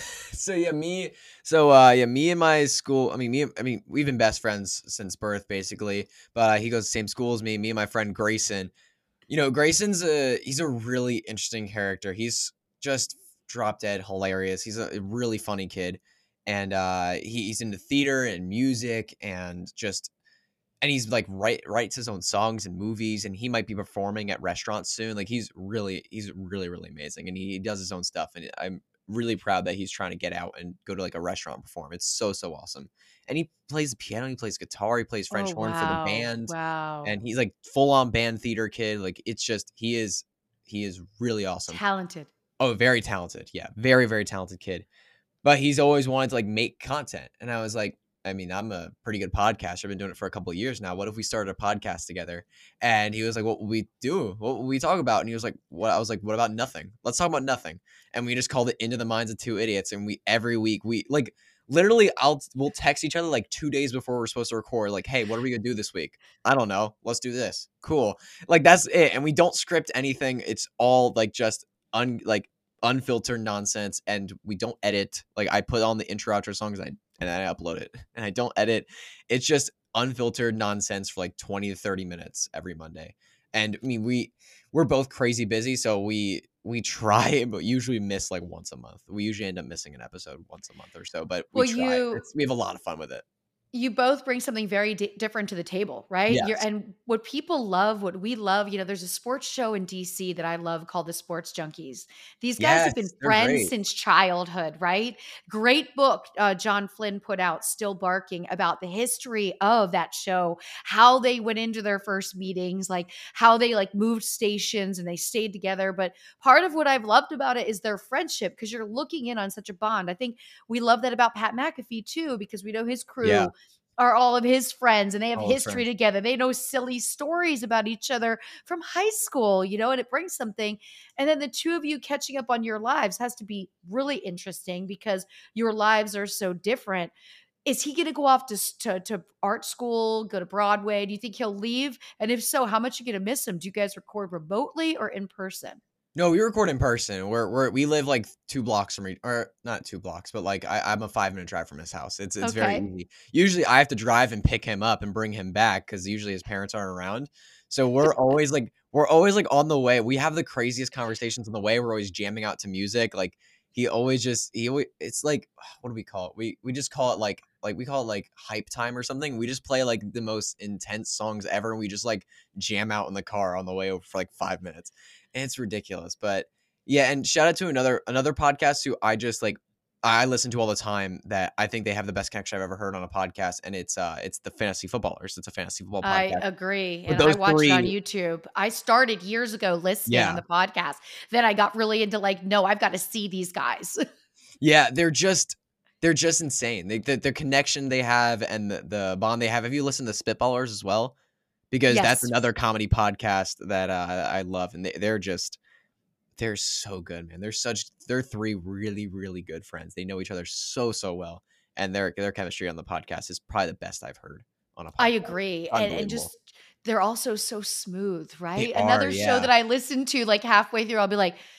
[SPEAKER 2] So yeah, me. So uh, yeah, me and my school. I mean, me. I mean, we've been best friends since birth, basically. But uh, he goes the same school as me. Me and my friend Grayson. You know, Grayson's a he's a really interesting character. He's just drop dead hilarious. He's a really funny kid, and uh, he, he's into theater and music and just and he's like write writes his own songs and movies, and he might be performing at restaurants soon. Like he's really he's really really amazing, and he, he does his own stuff, and I'm really proud that he's trying to get out and go to like a restaurant and perform. It's so so awesome, and he plays the piano, he plays guitar, he plays
[SPEAKER 1] Oh,
[SPEAKER 2] French horn for the
[SPEAKER 1] wow.
[SPEAKER 2] band,
[SPEAKER 1] Wow.
[SPEAKER 2] and he's like full on band theater kid. Like it's just he is he is really awesome.
[SPEAKER 1] Talented.
[SPEAKER 2] Oh, very talented. Yeah, very very talented kid. But he's always wanted to like make content. And I was like, I mean, I'm a pretty good podcaster. I've been doing it for a couple of years now. What if we started a podcast together? And he was like, what will we do? What will we talk about? And he was like, what? I was like, what about nothing? Let's talk about nothing. And we just called it Into the Minds of Two Idiots. And we, every week, we like literally, I'll, we'll text each other like two days before we're supposed to record. Like, hey, what are we going to do this week? I don't know. Let's do this. Cool. Like, that's it. And we don't script anything. It's all like just un, like, unfiltered nonsense, and we don't edit. Like I put on the intro outro songs and I, and I upload it, and I don't edit. It's just unfiltered nonsense for like twenty to thirty minutes every Monday. And I mean, we we're both crazy busy, so we we try, but usually miss like once a month. We usually end up missing an episode once a month or so, but we
[SPEAKER 1] Well,
[SPEAKER 2] try.
[SPEAKER 1] you
[SPEAKER 2] It's we have a lot of fun with it.
[SPEAKER 1] you both bring something very di- different to the table, right? You're
[SPEAKER 2] Yes.
[SPEAKER 1] and what people love, what we love, you know, there's a sports show in D C that I love called the Sports Junkies. These guys have been
[SPEAKER 2] Yes, they're
[SPEAKER 1] friends
[SPEAKER 2] great.
[SPEAKER 1] since childhood, right? Great book uh, John Flynn put out, Still Barking, about the history of that show, how they went into their first meetings, like how they like moved stations and they stayed together. But part of what I've loved about it is their friendship because you're looking in on such a bond. I think we love that about Pat McAfee too because we know his
[SPEAKER 2] Yeah.
[SPEAKER 1] crew are all of his friends and they have
[SPEAKER 2] All the
[SPEAKER 1] history
[SPEAKER 2] friends.
[SPEAKER 1] together. They know silly stories about each other from high school, you know, and it brings something. And then the two of you catching up on your lives has to be really interesting because your lives are so different. Is he going to go off to, to to art school, go to Broadway? Do you think he'll leave? And if so, how much are you going to miss him? Do you guys record remotely or in person?
[SPEAKER 2] No, we record in person. We're we're we live like two blocks from each, or not two blocks, but like I, I'm a five minute drive from his house. It's it's very
[SPEAKER 1] Okay.
[SPEAKER 2] easy. Usually, I have to drive and pick him up and bring him back because usually his parents aren't around. So we're always like we're always like on the way. We have the craziest conversations on the way. We're always jamming out to music. Like he always just he always it's like what do we call it? We we just call it like like we call it like hype time or something. We just play like the most intense songs ever, and we just like jam out in the car on the way over for like five minutes. And it's ridiculous. But yeah, and shout out to another another podcast who I just like I listen to all the time that I think they have the best connection I've ever heard on a podcast, and it's uh it's the Fantasy Footballers. It's a fantasy football
[SPEAKER 1] I
[SPEAKER 2] podcast.
[SPEAKER 1] agree.
[SPEAKER 2] But
[SPEAKER 1] And I
[SPEAKER 2] those
[SPEAKER 1] watch it on
[SPEAKER 2] three,
[SPEAKER 1] YouTube. I started years ago listening on
[SPEAKER 2] yeah.
[SPEAKER 1] the podcast. Then I got really into like, no, I've got to see these guys.
[SPEAKER 2] Yeah, they're just they're just insane. They, the, the connection they have and the, the bond they have. Have you listened to Spitballers as well? Because that's
[SPEAKER 1] Yes.
[SPEAKER 2] another comedy podcast that uh, I love, and they, they're just they're so good, man. They're such they're three really really good friends. They know each other so so well, and their their chemistry on the podcast is probably the best I've heard on a
[SPEAKER 1] I
[SPEAKER 2] podcast.
[SPEAKER 1] agree. And and
[SPEAKER 2] Unbelievable.
[SPEAKER 1] just they're also so smooth,
[SPEAKER 2] They
[SPEAKER 1] right?
[SPEAKER 2] are,
[SPEAKER 1] Another show
[SPEAKER 2] yeah.
[SPEAKER 1] that I listen to like halfway through, I'll be like,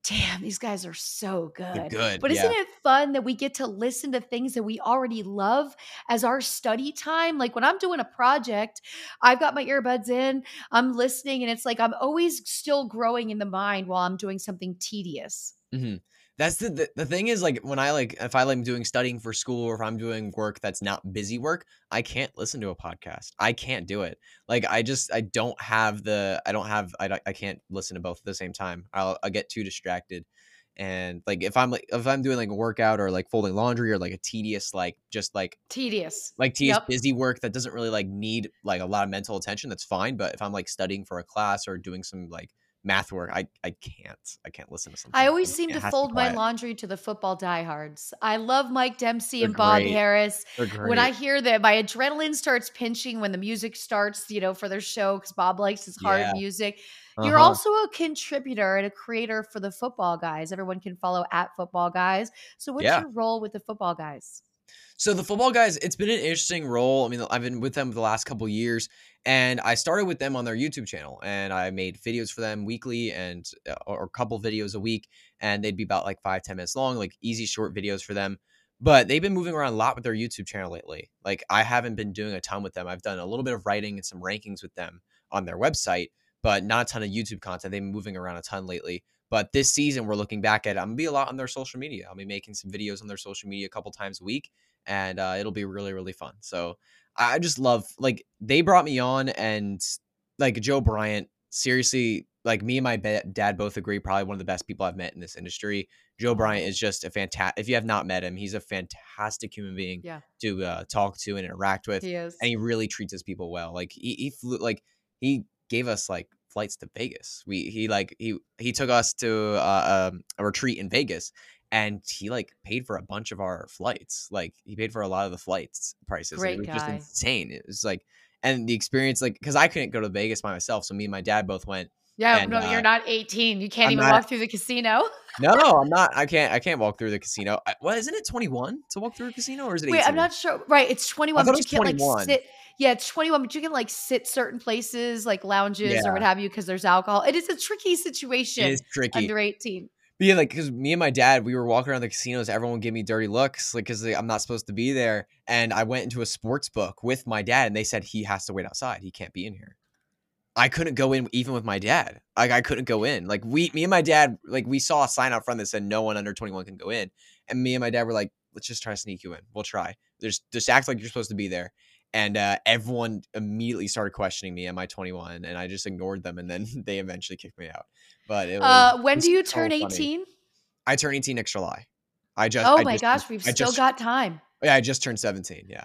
[SPEAKER 1] Damn, these guys are so
[SPEAKER 2] They're
[SPEAKER 1] good.
[SPEAKER 2] good.
[SPEAKER 1] But isn't
[SPEAKER 2] Yeah.
[SPEAKER 1] it fun that we get to listen to things that we already love as our study time? Like when I'm doing a project, I've got my earbuds in, I'm listening, and it's like I'm always still growing in the mind while I'm doing something tedious.
[SPEAKER 2] Mhm. That's the, the the thing is like when I like if I like doing studying for school or if I'm doing work that's not busy work, I can't listen to a podcast. I can't do it. Like I just I don't have the I don't have I don't- I can't listen to both at the same time. I'll I get too distracted. And like if I'm like if I'm doing like a workout or like folding laundry or like a tedious like just like
[SPEAKER 1] Tedious.
[SPEAKER 2] like tedious
[SPEAKER 1] Yep.
[SPEAKER 2] busy work that doesn't really like need like a lot of mental attention, that's fine. But if I'm like studying for a class or doing some like math work, I I can't I can't listen to
[SPEAKER 1] I
[SPEAKER 2] something.
[SPEAKER 1] always seem
[SPEAKER 2] It
[SPEAKER 1] to
[SPEAKER 2] has to be
[SPEAKER 1] fold my
[SPEAKER 2] quiet.
[SPEAKER 1] laundry to the football diehards. I love Mike Dempsey
[SPEAKER 2] They're
[SPEAKER 1] and Bob
[SPEAKER 2] great.
[SPEAKER 1] Harris.
[SPEAKER 2] They're
[SPEAKER 1] When I
[SPEAKER 2] great.
[SPEAKER 1] hear that, my adrenaline starts pinching when the music starts, you know, for their show because Bob likes his hard
[SPEAKER 2] Yeah.
[SPEAKER 1] music. You're
[SPEAKER 2] Uh-huh.
[SPEAKER 1] also a contributor and a creator for the football guys. Everyone can follow at football guys. So, what's
[SPEAKER 2] Yeah.
[SPEAKER 1] your role with the football guys?
[SPEAKER 2] So the football guys, it's been an interesting role. I mean, I've been with them the last couple years, and I started with them on their YouTube channel, and I made videos for them weekly and uh, or a couple videos a week, and they'd be about like five ten minutes long, like easy short videos for them. But they've been moving around a lot with their YouTube channel lately. Like I haven't been doing a ton with them. I've done a little bit of writing and some rankings with them on their website, but not a ton of YouTube content. They've been moving around a ton lately. But this season, we're looking back at it. I'm gonna be a lot on their social media. I'll be making some videos on their social media a couple times a week, and uh, it'll be really really fun. So I just love like they brought me on, and like Joe Bryant, seriously, like me and my ba- dad both agree, probably one of the best people I've met in this industry. Joe Bryant
[SPEAKER 1] Oh,
[SPEAKER 2] is just a fantastic. If you have not met him, he's a fantastic human being
[SPEAKER 1] yeah,
[SPEAKER 2] to uh, talk to and interact with,
[SPEAKER 1] he
[SPEAKER 2] and
[SPEAKER 1] is.
[SPEAKER 2] he really treats his people well. Like he he flew like he gave us like flights to Vegas. We he like he he took us to uh, um, a retreat in Vegas, and he like paid for a bunch of our flights. Like he paid for a lot of the flights prices, and it
[SPEAKER 1] Great
[SPEAKER 2] was just
[SPEAKER 1] guy.
[SPEAKER 2] insane. It was like, and the experience, like, because I couldn't go to Vegas by myself, so me and my dad both went,
[SPEAKER 1] Yeah,
[SPEAKER 2] and
[SPEAKER 1] no, you're
[SPEAKER 2] uh,
[SPEAKER 1] not eighteen. You can't
[SPEAKER 2] I'm
[SPEAKER 1] even
[SPEAKER 2] not.
[SPEAKER 1] walk through the casino.
[SPEAKER 2] No, I'm not. I can't. I can't walk through the casino. I, what isn't it twenty-one to walk through a casino, or is it
[SPEAKER 1] Wait, I'm
[SPEAKER 2] eighteen?
[SPEAKER 1] not sure. Right, it's
[SPEAKER 2] I
[SPEAKER 1] twenty-one,
[SPEAKER 2] thought
[SPEAKER 1] but
[SPEAKER 2] it
[SPEAKER 1] you
[SPEAKER 2] was
[SPEAKER 1] can't like
[SPEAKER 2] twenty-one.
[SPEAKER 1] sit. Yeah, it's twenty-one, but you can like sit certain places, like lounges or what
[SPEAKER 2] Yeah,
[SPEAKER 1] have you, because there's alcohol. It is a tricky
[SPEAKER 2] it
[SPEAKER 1] situation
[SPEAKER 2] is tricky.
[SPEAKER 1] under eighteen.
[SPEAKER 2] But yeah, like because me and my dad, we were walking around the casinos. Everyone would give me dirty looks, like because I'm not supposed to be there. And I went into a sports book with my dad, and they said he has to wait outside. He can't be in here. I couldn't go in even with my dad. Like I couldn't go in. Like we, me and my dad, like we saw a sign out front that said no one under twenty-one can go in, and me and my dad were like, let's just try to sneak you in. We'll try. There's just act like you're supposed to be there. And uh, everyone immediately started questioning me, am I twenty-one? And I just ignored them, and then they eventually kicked me out. But it was,
[SPEAKER 1] Uh,
[SPEAKER 2] it
[SPEAKER 1] when do
[SPEAKER 2] was
[SPEAKER 1] you
[SPEAKER 2] so
[SPEAKER 1] turn
[SPEAKER 2] funny.
[SPEAKER 1] eighteen?
[SPEAKER 2] I turn eighteen next July. I just,
[SPEAKER 1] Oh
[SPEAKER 2] I
[SPEAKER 1] my
[SPEAKER 2] just,
[SPEAKER 1] gosh, we've
[SPEAKER 2] I
[SPEAKER 1] still
[SPEAKER 2] just,
[SPEAKER 1] got time.
[SPEAKER 2] yeah, I just turned seventeen. Yeah.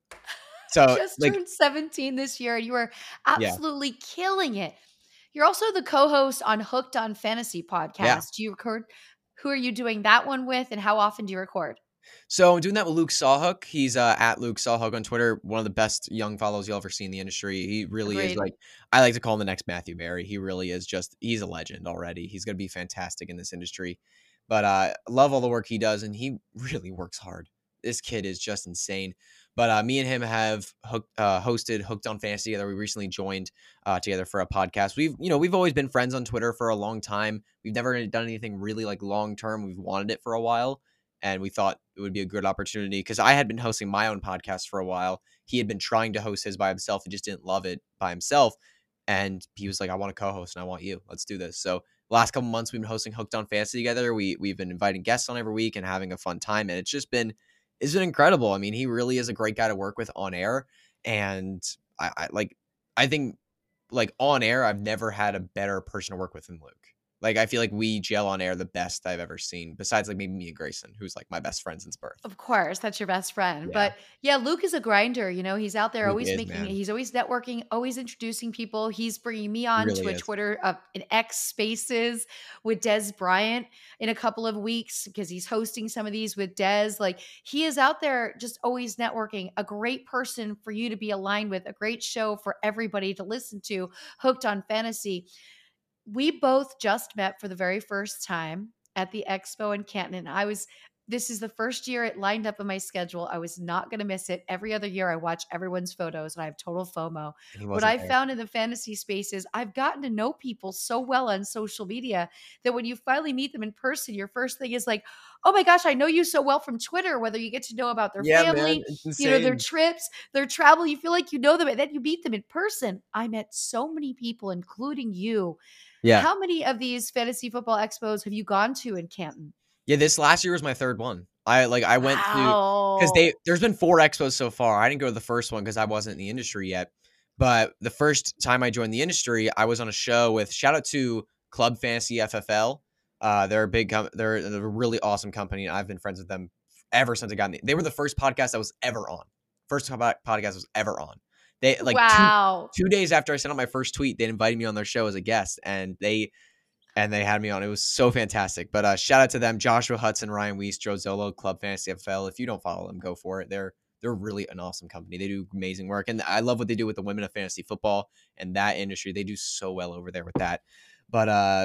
[SPEAKER 2] So
[SPEAKER 1] Just
[SPEAKER 2] like,
[SPEAKER 1] turned seventeen this year, and you are
[SPEAKER 2] yeah,
[SPEAKER 1] absolutely killing it. You're also the co-host on Hooked on Fantasy
[SPEAKER 2] yeah.
[SPEAKER 1] podcast. Do you record? Who are you doing that one with, and how often do you record?
[SPEAKER 2] So I'm doing that with Luke Sawhook. He's uh, at Luke Sawhook on Twitter. One of the best young follows you'll ever see in the industry. He really is
[SPEAKER 1] Agreed.
[SPEAKER 2] like, I like to call him the next Matthew Berry. He really is just, he's a legend already. He's going to be fantastic in this industry. But uh, love all the work he does, and he really works hard. This kid is just insane. But uh, me and him have hook, uh, hosted Hooked on Fantasy together. We recently joined uh, together for a podcast. We've, you know, we've always been friends on Twitter for a long time. We've never done anything really like long term. We've wanted it for a while, and we thought it would be a good opportunity because I had been hosting my own podcast for a while. He had been trying to host his by himself. He just didn't love it by himself. And he was like, I want to co-host and I want you. Let's do this. So last couple months we've been hosting Hooked on Fantasy together. We we've been inviting guests on every week and having a fun time. And it's just been it's been incredible. I mean, he really is a great guy to work with on air. And I, I like I think like on air, I've never had a better person to work with than Luke. Like I feel like we gel on air the best I've ever seen, besides like maybe me and Grayson, who's like my best friend since birth.
[SPEAKER 1] Of course, that's your best friend.
[SPEAKER 2] Yeah,
[SPEAKER 1] But yeah, Luke is a grinder. You know, he's out there
[SPEAKER 2] Luke
[SPEAKER 1] always
[SPEAKER 2] is,
[SPEAKER 1] making,
[SPEAKER 2] man.
[SPEAKER 1] he's always networking, always introducing people. He's bringing me
[SPEAKER 2] He
[SPEAKER 1] on
[SPEAKER 2] really
[SPEAKER 1] to a
[SPEAKER 2] is.
[SPEAKER 1] Twitter, uh, an X Spaces with Des Bryant in a couple of weeks because he's hosting some of these with Des. Like he is out there just always networking, a great person for you to be aligned with, a great show for everybody to listen to, Hooked on Fantasy. We both just met for the very first time at the expo in Canton. And I was this is the first year it lined up in my schedule. I was not going to miss it. Every other year I watch everyone's photos and I have total FOMO.
[SPEAKER 2] And he
[SPEAKER 1] What
[SPEAKER 2] wasn't
[SPEAKER 1] I
[SPEAKER 2] there.
[SPEAKER 1] found in the fantasy space is I've gotten to know people so well on social media that when you finally meet them in person, your first thing is like, oh my gosh, I know you so well from Twitter, whether you get to know about their
[SPEAKER 2] Yeah, man,
[SPEAKER 1] family,
[SPEAKER 2] it's
[SPEAKER 1] you know, their
[SPEAKER 2] insane.
[SPEAKER 1] trips, their travel. You feel like you know them and then you meet them in person. I met so many people, including you.
[SPEAKER 2] Yeah.
[SPEAKER 1] How many of these fantasy football expos have you gone to in Canton?
[SPEAKER 2] Yeah, this last year was my third one. I like I went to because they
[SPEAKER 1] Wow.
[SPEAKER 2] there's been four expos so far. I didn't go to the first one because I wasn't in the industry yet. But the first time I joined the industry, I was on a show with shout out to Club Fantasy F F L. Uh, they're a big com- they're, they're a really awesome company. And I've been friends with them ever since I got in. The, they were the first podcast I was ever on. First po- podcast I was ever on. They like two
[SPEAKER 1] Wow.
[SPEAKER 2] two days after I sent out my first tweet, they invited me on their show as a guest, and they and they had me on. It was so fantastic. But uh, shout out to them, Joshua Hudson, Ryan Weiss, Joe Zolo, Club Fantasy F F L. If you don't follow them, go for it. They're they're really an awesome company. They do amazing work, and I love what they do with the women of fantasy football and that industry. They do so well over there with that. But uh,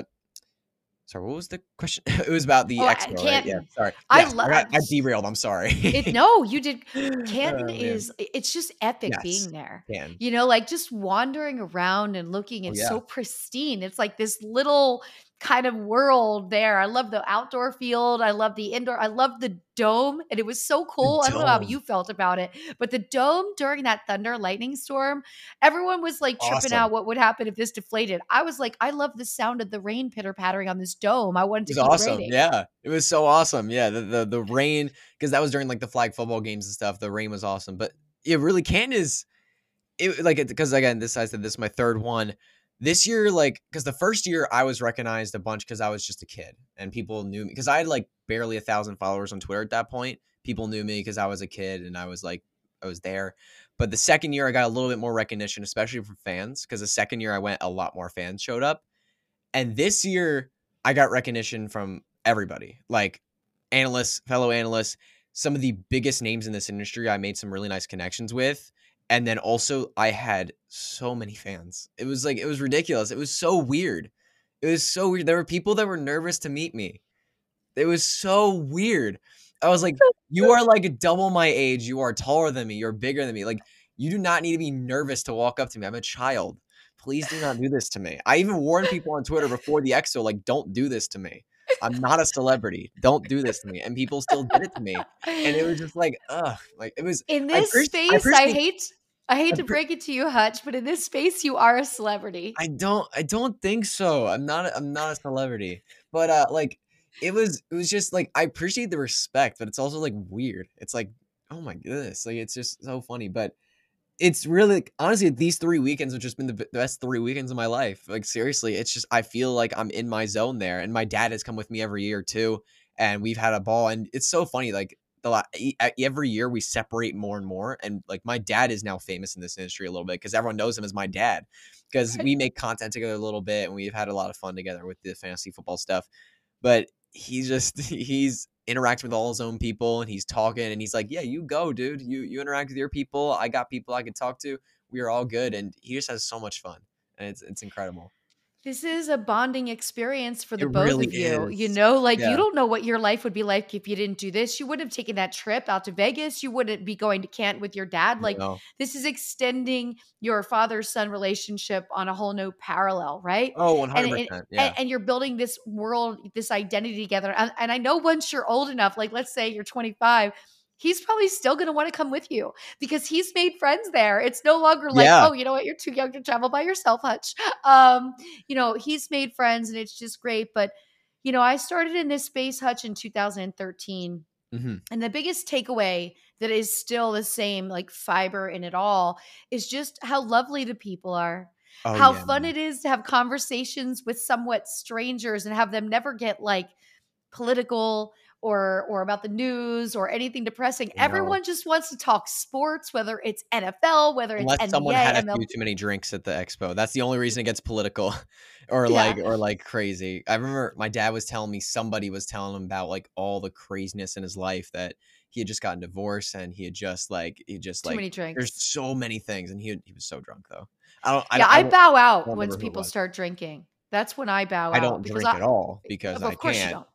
[SPEAKER 2] sorry, what was the question? It was about the
[SPEAKER 1] Oh, I
[SPEAKER 2] expo, right? Yeah,
[SPEAKER 1] Canton.
[SPEAKER 2] sorry.
[SPEAKER 1] I
[SPEAKER 2] Yes, I
[SPEAKER 1] love
[SPEAKER 2] got I derailed. I'm sorry.
[SPEAKER 1] it. No, you did. Canton
[SPEAKER 2] Oh man.
[SPEAKER 1] is, it's just epic
[SPEAKER 2] Yes,
[SPEAKER 1] being there.
[SPEAKER 2] can.
[SPEAKER 1] You know, like just wandering around and looking,
[SPEAKER 2] Oh
[SPEAKER 1] it's
[SPEAKER 2] yeah.
[SPEAKER 1] so pristine. It's like this little kind of world there. I love the outdoor field. I love the indoor. I love the dome. And it was so
[SPEAKER 2] The
[SPEAKER 1] cool. I don't know how
[SPEAKER 2] dome.
[SPEAKER 1] you felt about it, but the dome during that thunder lightning storm, everyone was like tripping
[SPEAKER 2] Awesome.
[SPEAKER 1] out what would happen if this deflated. I was like, I love the sound of the rain pitter pattering on this dome. I wanted
[SPEAKER 2] It
[SPEAKER 1] to
[SPEAKER 2] was
[SPEAKER 1] keep
[SPEAKER 2] awesome.
[SPEAKER 1] raining.
[SPEAKER 2] Yeah. It was so awesome. Yeah. The the, the rain, because that was during like the flag football games and stuff. The rain was awesome. But it really can is it like it because again, this I said this is my third one. This year, like, because the first year I was recognized a bunch because I was just a kid and people knew me because I had like barely a thousand followers on Twitter at that point. People knew me because I was a kid and I was like, I was there. But the second year I got a little bit more recognition, especially from fans, because the second year I went, a lot more fans showed up. And this year, I got recognition from everybody, like analysts, fellow analysts, some of the biggest names in this industry. I made some really nice connections with. And then also, I had so many fans. It was like, it was ridiculous. It was so weird. It was so weird. There were people that were nervous to meet me. It was so weird. I was like, you are like double my age. You are taller than me. You're bigger than me. Like, you do not need to be nervous to walk up to me. I'm a child. Please do not do this to me. I even warned people on Twitter before the Expo, like, don't do this to me. I'm not a celebrity. Don't do this to me. And people still did it to me. And it was just like, ugh. Like, it was,
[SPEAKER 1] In
[SPEAKER 2] I
[SPEAKER 1] this
[SPEAKER 2] appreciate, I
[SPEAKER 1] space, I
[SPEAKER 2] appreciate,
[SPEAKER 1] hate I hate
[SPEAKER 2] I
[SPEAKER 1] to
[SPEAKER 2] pre-
[SPEAKER 1] break it to you, Hutch, but in this space, you are a celebrity.
[SPEAKER 2] I don't I don't think so. I'm not a, I'm not a celebrity. But uh like it was it was just like I appreciate the respect, but it's also like weird. It's like, oh my goodness. Like it's just so funny, but it's really like, honestly these three weekends have just been the b- the best three weekends of my life. Like seriously, it's just I feel like I'm in my zone there and my dad has come with me every year too and we've had a ball and it's so funny like the la- e- e- every year we separate more and more and like my dad is now famous in this industry a little bit because everyone knows him as my dad because we make content together a little bit and we've had a lot of fun together with the fantasy football stuff but he's just he's interacting with all his own people and he's talking and he's like yeah you go dude you you interact with your people I got people I can talk to we are all good and he just has so much fun and it's it's incredible.
[SPEAKER 1] This is a bonding experience for the
[SPEAKER 2] It
[SPEAKER 1] both
[SPEAKER 2] really
[SPEAKER 1] of you. You
[SPEAKER 2] is.
[SPEAKER 1] know, like you
[SPEAKER 2] Yeah.
[SPEAKER 1] don't know what your life would be like if you didn't do this. You wouldn't have taken that trip out to Vegas. You wouldn't be going to Canton with your dad. Like
[SPEAKER 2] No.
[SPEAKER 1] this is extending your father-son relationship on a whole new parallel, right?
[SPEAKER 2] Oh,
[SPEAKER 1] And and,
[SPEAKER 2] one hundred percent.
[SPEAKER 1] and
[SPEAKER 2] Yeah.
[SPEAKER 1] and you're building this world, this identity together. And, and I know once you're old enough, like let's say you're twenty-five, he's probably still going to want to come with you because he's made friends there. It's no longer like,
[SPEAKER 2] Yeah.
[SPEAKER 1] oh, you know what, you're too young to travel by yourself, Hutch. Um, you know, he's made friends and it's just great. But, you know, I started in this space, Hutch, in two thousand thirteen.
[SPEAKER 2] Mhm.
[SPEAKER 1] And the biggest takeaway that is still the same, like fiber in it all, is just how lovely the people are.
[SPEAKER 2] Oh,
[SPEAKER 1] How
[SPEAKER 2] yeah,
[SPEAKER 1] fun
[SPEAKER 2] man.
[SPEAKER 1] it is to have conversations with somewhat strangers and have them never get like political or or about the news or anything depressing.
[SPEAKER 2] I know.
[SPEAKER 1] Everyone just wants to talk sports, whether it's N F L, whether it's
[SPEAKER 2] Unless someone
[SPEAKER 1] N B A,
[SPEAKER 2] had a few
[SPEAKER 1] M L B.
[SPEAKER 2] too many drinks at the expo. That's the only reason it gets political or
[SPEAKER 1] Yeah.
[SPEAKER 2] like or like crazy. I remember my dad was telling me somebody was telling him about like all the craziness in his life that he had just gotten divorced and he had just like he just
[SPEAKER 1] Too
[SPEAKER 2] like
[SPEAKER 1] many
[SPEAKER 2] there's
[SPEAKER 1] drinks.
[SPEAKER 2] so many things and he he was so drunk though. I don't I
[SPEAKER 1] Yeah,
[SPEAKER 2] don't I
[SPEAKER 1] I
[SPEAKER 2] don't
[SPEAKER 1] bow
[SPEAKER 2] I
[SPEAKER 1] out
[SPEAKER 2] don't
[SPEAKER 1] once
[SPEAKER 2] remember who it
[SPEAKER 1] people
[SPEAKER 2] was.
[SPEAKER 1] start drinking. That's when I bow
[SPEAKER 2] I
[SPEAKER 1] out
[SPEAKER 2] don't
[SPEAKER 1] because
[SPEAKER 2] drink
[SPEAKER 1] I
[SPEAKER 2] at all because
[SPEAKER 1] of
[SPEAKER 2] I
[SPEAKER 1] of course you
[SPEAKER 2] can't.
[SPEAKER 1] don't.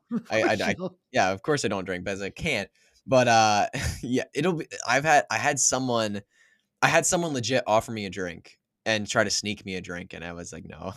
[SPEAKER 2] I
[SPEAKER 1] For
[SPEAKER 2] I I
[SPEAKER 1] you.
[SPEAKER 2] yeah, of course I don't drink because I can't. But, uh, yeah, it'll be I've had I had someone I had someone legit offer me a drink and try to sneak me a drink, and I was like, "No."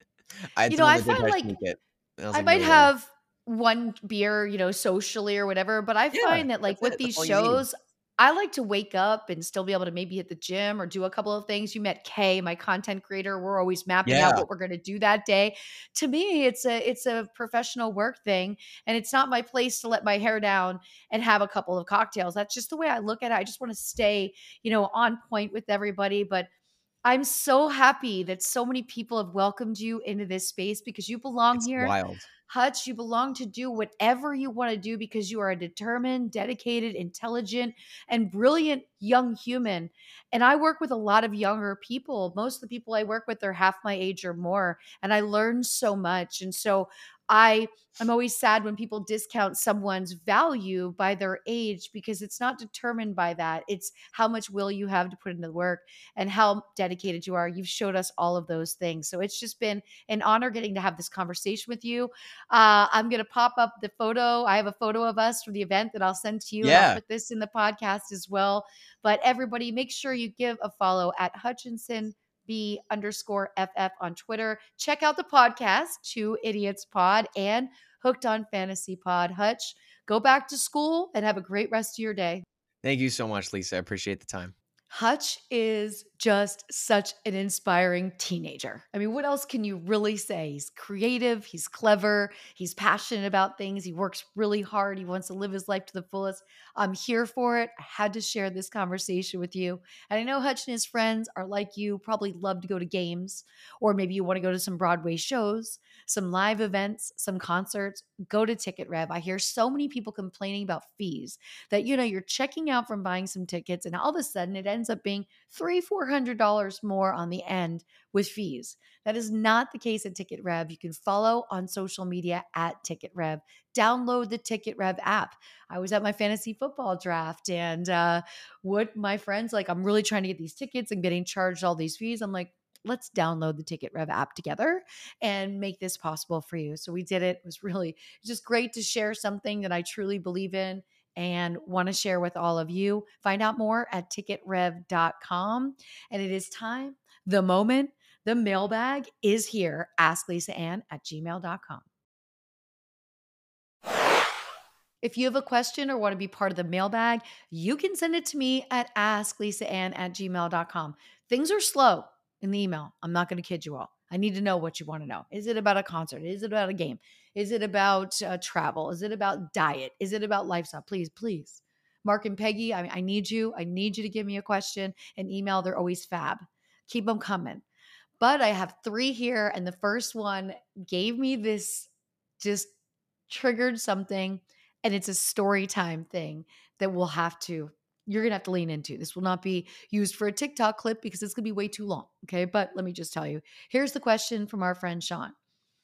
[SPEAKER 2] I had
[SPEAKER 1] You know,
[SPEAKER 2] someone
[SPEAKER 1] I
[SPEAKER 2] legit
[SPEAKER 1] find
[SPEAKER 2] try to
[SPEAKER 1] like
[SPEAKER 2] sneak it, and I was
[SPEAKER 1] I
[SPEAKER 2] like,
[SPEAKER 1] might
[SPEAKER 2] "No way."
[SPEAKER 1] have one beer, you know, socially or whatever, but I
[SPEAKER 2] Yeah,
[SPEAKER 1] find that, like,
[SPEAKER 2] that's
[SPEAKER 1] with
[SPEAKER 2] it, that's
[SPEAKER 1] these
[SPEAKER 2] all you need.
[SPEAKER 1] shows, I like to wake up and still be able to maybe hit the gym or do a couple of things. You met Kay, my content creator. We're always mapping out
[SPEAKER 2] Yeah,
[SPEAKER 1] what we're gonna do that day. To me, it's a it's a professional work thing, and it's not my place to let my hair down and have a couple of cocktails. That's just the way I look at it. I just wanna stay, you know, on point with everybody, but I'm so happy that so many people have welcomed you into this space because you belong
[SPEAKER 2] it's
[SPEAKER 1] here.
[SPEAKER 2] wild.
[SPEAKER 1] Hutch, you belong to do whatever you want to do because you are a determined, dedicated, intelligent, and brilliant young human. And I work with a lot of younger people. Most of the people I work with are half my age or more. And I learn so much. And so I I'm always sad when people discount someone's value by their age because it's not determined by that. It's how much will you have to put into the work and how dedicated you are. You've showed us all of those things. So it's just been an honor getting to have this conversation with you. Uh, I'm going to pop up the photo. I have a photo of us from the event that I'll send to you, and I'll
[SPEAKER 2] Yeah.
[SPEAKER 1] put this in the podcast as well. But everybody, make sure you give a follow at Hutchinson B underscore F F on Twitter. Check out the podcast, Two Idiots Pod and Hooked on Fantasy Pod. Hutch, go back to school and have a great rest of your day.
[SPEAKER 2] Thank you so much, Lisa. I appreciate the time.
[SPEAKER 1] Hutch is just such an inspiring teenager. I mean, what else can you really say? He's creative, he's clever, he's passionate about things, he works really hard, he wants to live his life to the fullest. I'm here for it. I had to share this conversation with you. And I know Hutch and his friends are like you, probably love to go to games, or maybe you want to go to some Broadway shows, some live events, some concerts. Go to Ticket Rev. I hear so many people complaining about fees that you know you're checking out from buying some tickets and all of a sudden it ends up being three four hundred dollars more on the end with fees. That is not the case at Ticket Rev. You can follow on social media at Ticket Rev. Download the Ticket Rev app. I was at my fantasy football draft, and uh, what my friends like, I'm really trying to get these tickets and getting charged all these fees. I'm like, let's download the Ticket Rev app together and make this possible for you. So we did it. It was really just great to share something that I truly believe in and want to share with all of you. Find out more at ticket rev dot com. And it is time, the moment, the mailbag is here. Ask Lisa Ann at gmail dot com. If you have a question or want to be part of the mailbag, you can send it to me at ask lisa ann at gmail dot com. Things are slow in the email. I'm not going to kid you all. I need to know what you want to know. Is it about a concert? Is it about a game? Is it about uh, travel? Is it about diet? Is it about lifestyle? Please, please. Mark and Peggy, I, I need you. I need you to give me a question. An email, they're always fab. Keep them coming. But I have three here, and the first one gave me this, just triggered something, and it's a story time thing that we'll have to you're gonna have to lean into. This will not be used for a TikTok clip because it's gonna be way too long. Okay, but let me just tell you. Here's the question from our friend Sean.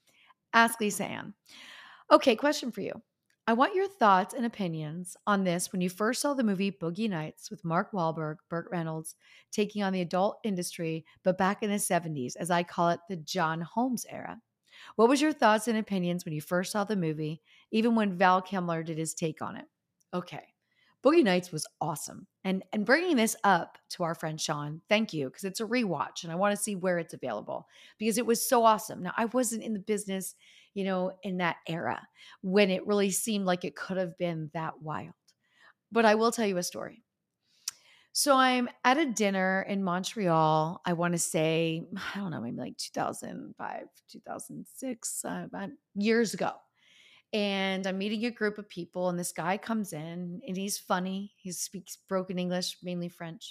[SPEAKER 1] Ask Lisa Ann. Okay, question for you. I want your thoughts and opinions on this when you first saw the movie Boogie Nights with Mark Wahlberg, Burt Reynolds, taking on the adult industry, but back in the seventies, as I call it, the John Holmes era. What was your thoughts and opinions when you first saw the movie, even when Val Kilmer did his take on it? Okay. Boogie Nights was awesome. And and bringing this up to our friend Sean, thank you, because it's a rewatch and I want to see where it's available because it was so awesome. Now, I wasn't in the business, you know, in that era when it really seemed like it could have been that wild. But I will tell you a story. So I'm at a dinner in Montreal. I want to say, I don't know, maybe like two thousand five, two thousand six, uh, about years ago. And I'm meeting a group of people, and this guy comes in, and he's funny. He speaks broken English, mainly French.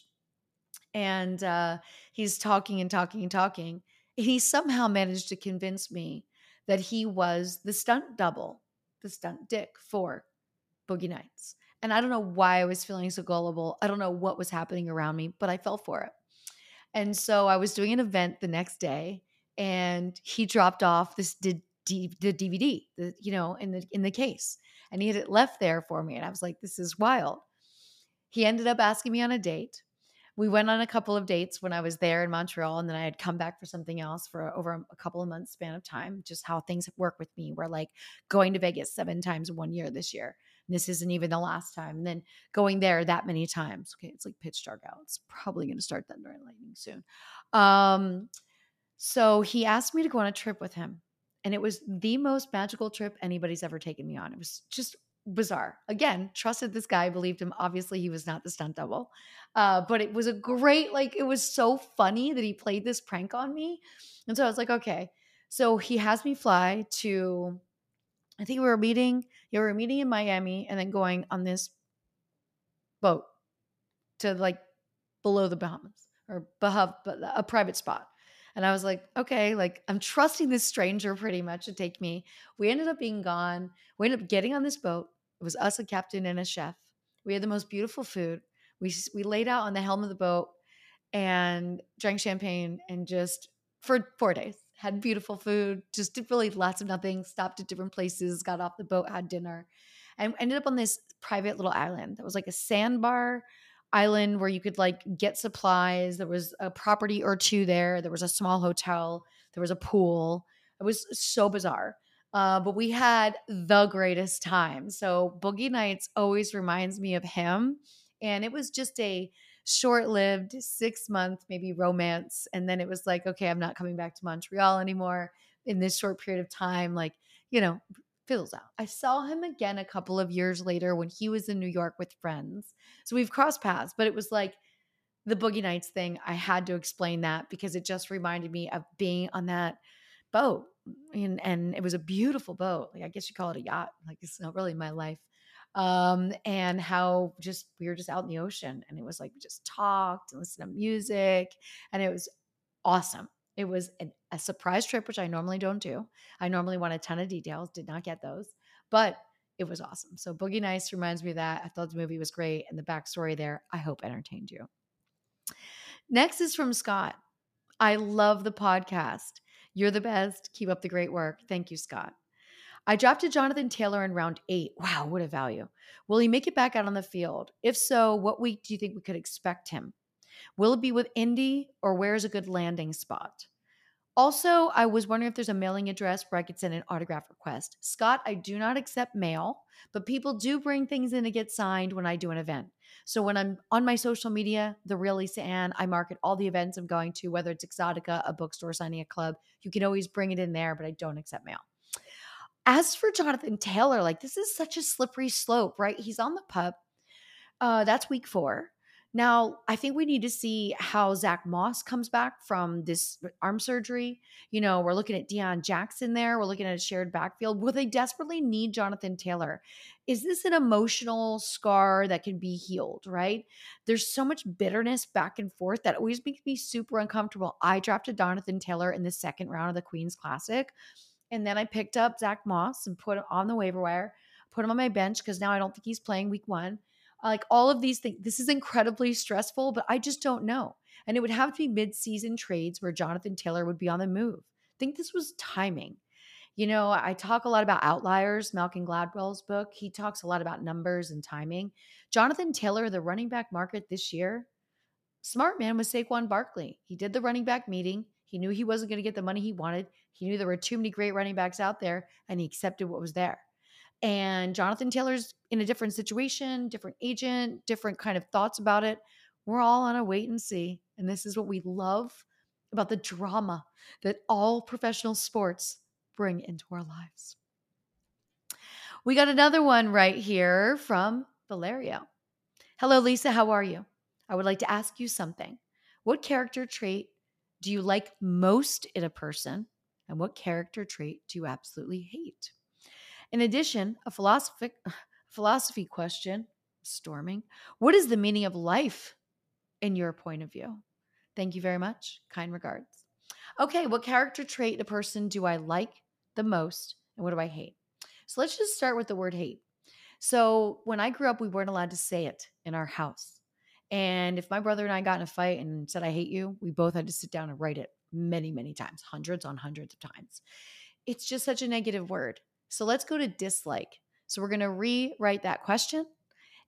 [SPEAKER 1] And uh, he's talking and talking and talking. And he somehow managed to convince me that he was the stunt double, the stunt dick for Boogie Nights. And I don't know why I was feeling so gullible. I don't know what was happening around me, but I fell for it. And so I was doing an event the next day, and he dropped off this the, D, the D V D, the, you know, in the in the case, and he had it left there for me. And I was like, "This is wild." He ended up asking me on a date. We went on a couple of dates when I was there in Montreal, and then I had come back for something else for over a couple of months span of time, just how things work with me. We're like going to Vegas seven times in one year this year. And this isn't even the last time. And then going there that many times. Okay, it's like pitch dark out. It's probably going to start thunder and lightning soon. Um, so he asked me to go on a trip with him. And it was the most magical trip anybody's ever taken me on. It was just bizarre. Again, trusted this guy, believed him. Obviously, he was not the stunt double. Uh, but it was a great, like, it was so funny that he played this prank on me. And so I was like, okay. So he has me fly to, I think we were meeting, yeah, we were meeting in Miami and then going on this boat to like below the Bahamas or Baham, a private spot. And I was like, okay, like I'm trusting this stranger pretty much to take me. We ended up being gone. We ended up getting on this boat. It was us, a captain, and a chef. We had the most beautiful food. We we laid out on the helm of the boat and drank champagne and just for four days had beautiful food. Just did really lots of nothing. Stopped at different places. Got off the boat. Had dinner, and ended up on this private little island that was like a sandbar island where you could like get supplies. There was a property or two there. There was a small hotel. There was a pool. It was so bizarre. Uh, but we had the greatest time. So Boogie Nights always reminds me of him. And it was just a short lived six month, maybe romance. And then it was like, okay, I'm not coming back to Montreal anymore in this short period of time. Like, you know, fizzles out. I saw him again a couple of years later when he was in New York with friends. So we've crossed paths, but it was like the Boogie Nights thing. I had to explain that because it just reminded me of being on that boat. And, and it was a beautiful boat. Like I guess you call it a yacht. Like it's not really my life. Um, and how just we were just out in the ocean and it was like we just talked and listened to music and it was awesome. It was an, a surprise trip, which I normally don't do. I normally want a ton of details, did not get those, but it was awesome. So Boogie Nights reminds me of that. I thought the movie was great and the backstory there, I hope entertained you. Next is from Scott. I love the podcast. You're the best. Keep up the great work. Thank you, Scott. I drafted Jonathan Taylor in round eight. Wow, what a value. Will he make it back out on the field? If so, what week do you think we could expect him? Will it be with Indy or where's a good landing spot? Also, I was wondering if there's a mailing address where I could send an autograph request. Scott, I do not accept mail, but people do bring things in to get signed when I do an event. So when I'm on my social media, The Real Lisa Ann, I market all the events I'm going to, whether it's Exotica, a bookstore, signing a club. You can always bring it in there, but I don't accept mail. As for Jonathan Taylor, like this is such a slippery slope, right? He's on the pup. Uh, that's week four. Now, I think we need to see how Zach Moss comes back from this arm surgery. You know, we're looking at Deion Jackson there. We're looking at a shared backfield. Will they desperately need Jonathan Taylor? Is this an emotional scar that can be healed, right? There's so much bitterness back and forth that always makes me super uncomfortable. I drafted Jonathan Taylor in the second round of the Queen's Classic. And then I picked up Zach Moss and put him on the waiver wire, put him on my bench because now I don't think he's playing week one. Like all of these things, this is incredibly stressful, but I just don't know. And it would have to be mid-season trades where Jonathan Taylor would be on the move. I think this was timing. You know, I talk a lot about outliers, Malcolm Gladwell's book. He talks a lot about numbers and timing. Jonathan Taylor, the running back market this year, smart man was Saquon Barkley. He did the running back meeting. He knew he wasn't going to get the money he wanted. He knew there were too many great running backs out there, and he accepted what was there. And Jonathan Taylor's in a different situation, different agent, different kind of thoughts about it. We're all on a wait and see. And this is what we love about the drama that all professional sports bring into our lives. We got another one right here from Valerio. Hello, Lisa. How are you? I would like to ask you something. What character trait do you like most in a person? And what character trait do you absolutely hate? In addition, a philosophic philosophy question, storming. What is the meaning of life in your point of view? Thank you very much. Kind regards. Okay, what character trait in a person do I like the most and what do I hate? So let's just start with the word hate. So when I grew up, we weren't allowed to say it in our house. And if my brother and I got in a fight and said, I hate you, we both had to sit down and write it many, many times, hundreds on hundreds of times. It's just such a negative word. So let's go to dislike. So we're going to rewrite that question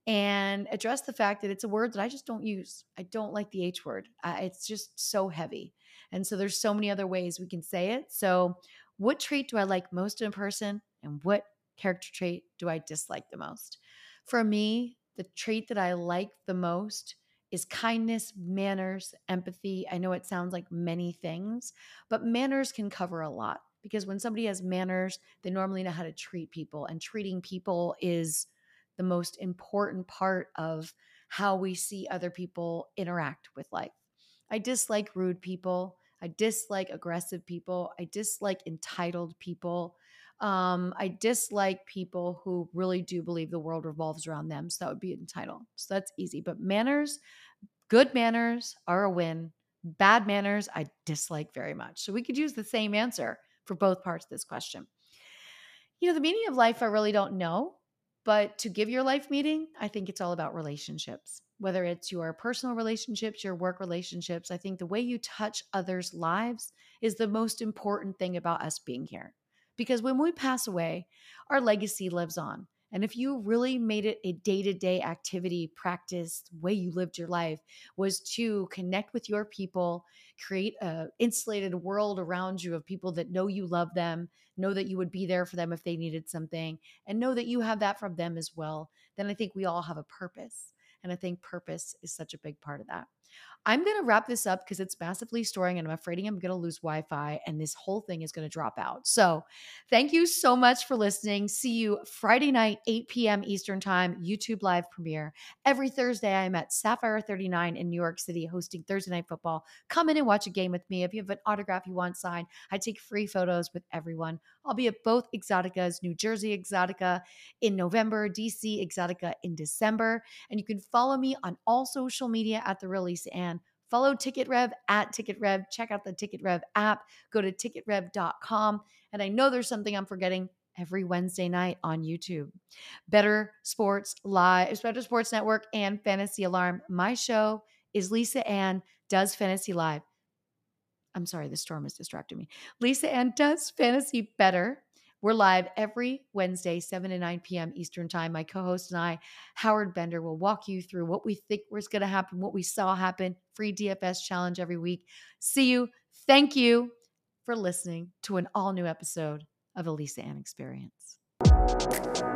[SPEAKER 1] and address the fact that it's a word that I just don't use. I don't like the H word. Uh, it's just so heavy. And so there's so many other ways we can say it. So, what trait do I like most in a person, and what character trait do I dislike the most? For me, the trait that I like the most is kindness, manners, empathy. I know it sounds like many things, but manners can cover a lot, because when somebody has manners, they normally know how to treat people, and treating people is the most important part of how we see other people interact with life. I dislike rude people. I dislike aggressive people. I dislike entitled people. Um, I dislike people who really do believe the world revolves around them. So that would be entitled. So that's easy. But manners, good manners are a win. Bad manners, I dislike very much. So we could use the same answer for both parts of this question. You know, the meaning of life, I really don't know. But to give your life meaning, I think it's all about relationships. Whether it's your personal relationships, your work relationships, I think the way you touch others' lives is the most important thing about us being here. Because when we pass away, our legacy lives on. And if you really made it a day to day activity, practice, the way you lived your life was to connect with your people, create an insulated world around you of people that know you love them, know that you would be there for them if they needed something, and know that you have that from them as well, then I think we all have a purpose. And I think purpose is such a big part of that. I'm going to wrap this up because it's massively storing and I'm afraid I'm going to lose Wi Fi and this whole thing is going to drop out. So, thank you so much for listening. See you Friday night, eight p.m. Eastern Time, YouTube live premiere. Every Thursday, I'm at Sapphire thirty-nine in New York City hosting Thursday Night Football. Come in and watch a game with me. If you have an autograph you want signed, I take free photos with everyone. I'll be at both Exoticas, New Jersey Exotica in November, D C Exotica in December. And you can follow me on all social media at The Real Lisa Ann. Follow TicketRev at TicketRev. Check out the TicketRev app. Go to ticket rev dot com. And I know there's something I'm forgetting every Wednesday night on YouTube. Better Sports Live, Better Sports Network, and Fantasy Alarm. My show is Lisa Ann Does Fantasy Live. I'm sorry, the storm is distracting me. Lisa Ann Does Fantasy Better. We're live every Wednesday, seven to nine p.m. Eastern Time. My co-host and I, Howard Bender, will walk you through what we think was going to happen, what we saw happen. Free D F S challenge every week. See you. Thank you for listening to an all-new episode of the Lisa Ann Experience.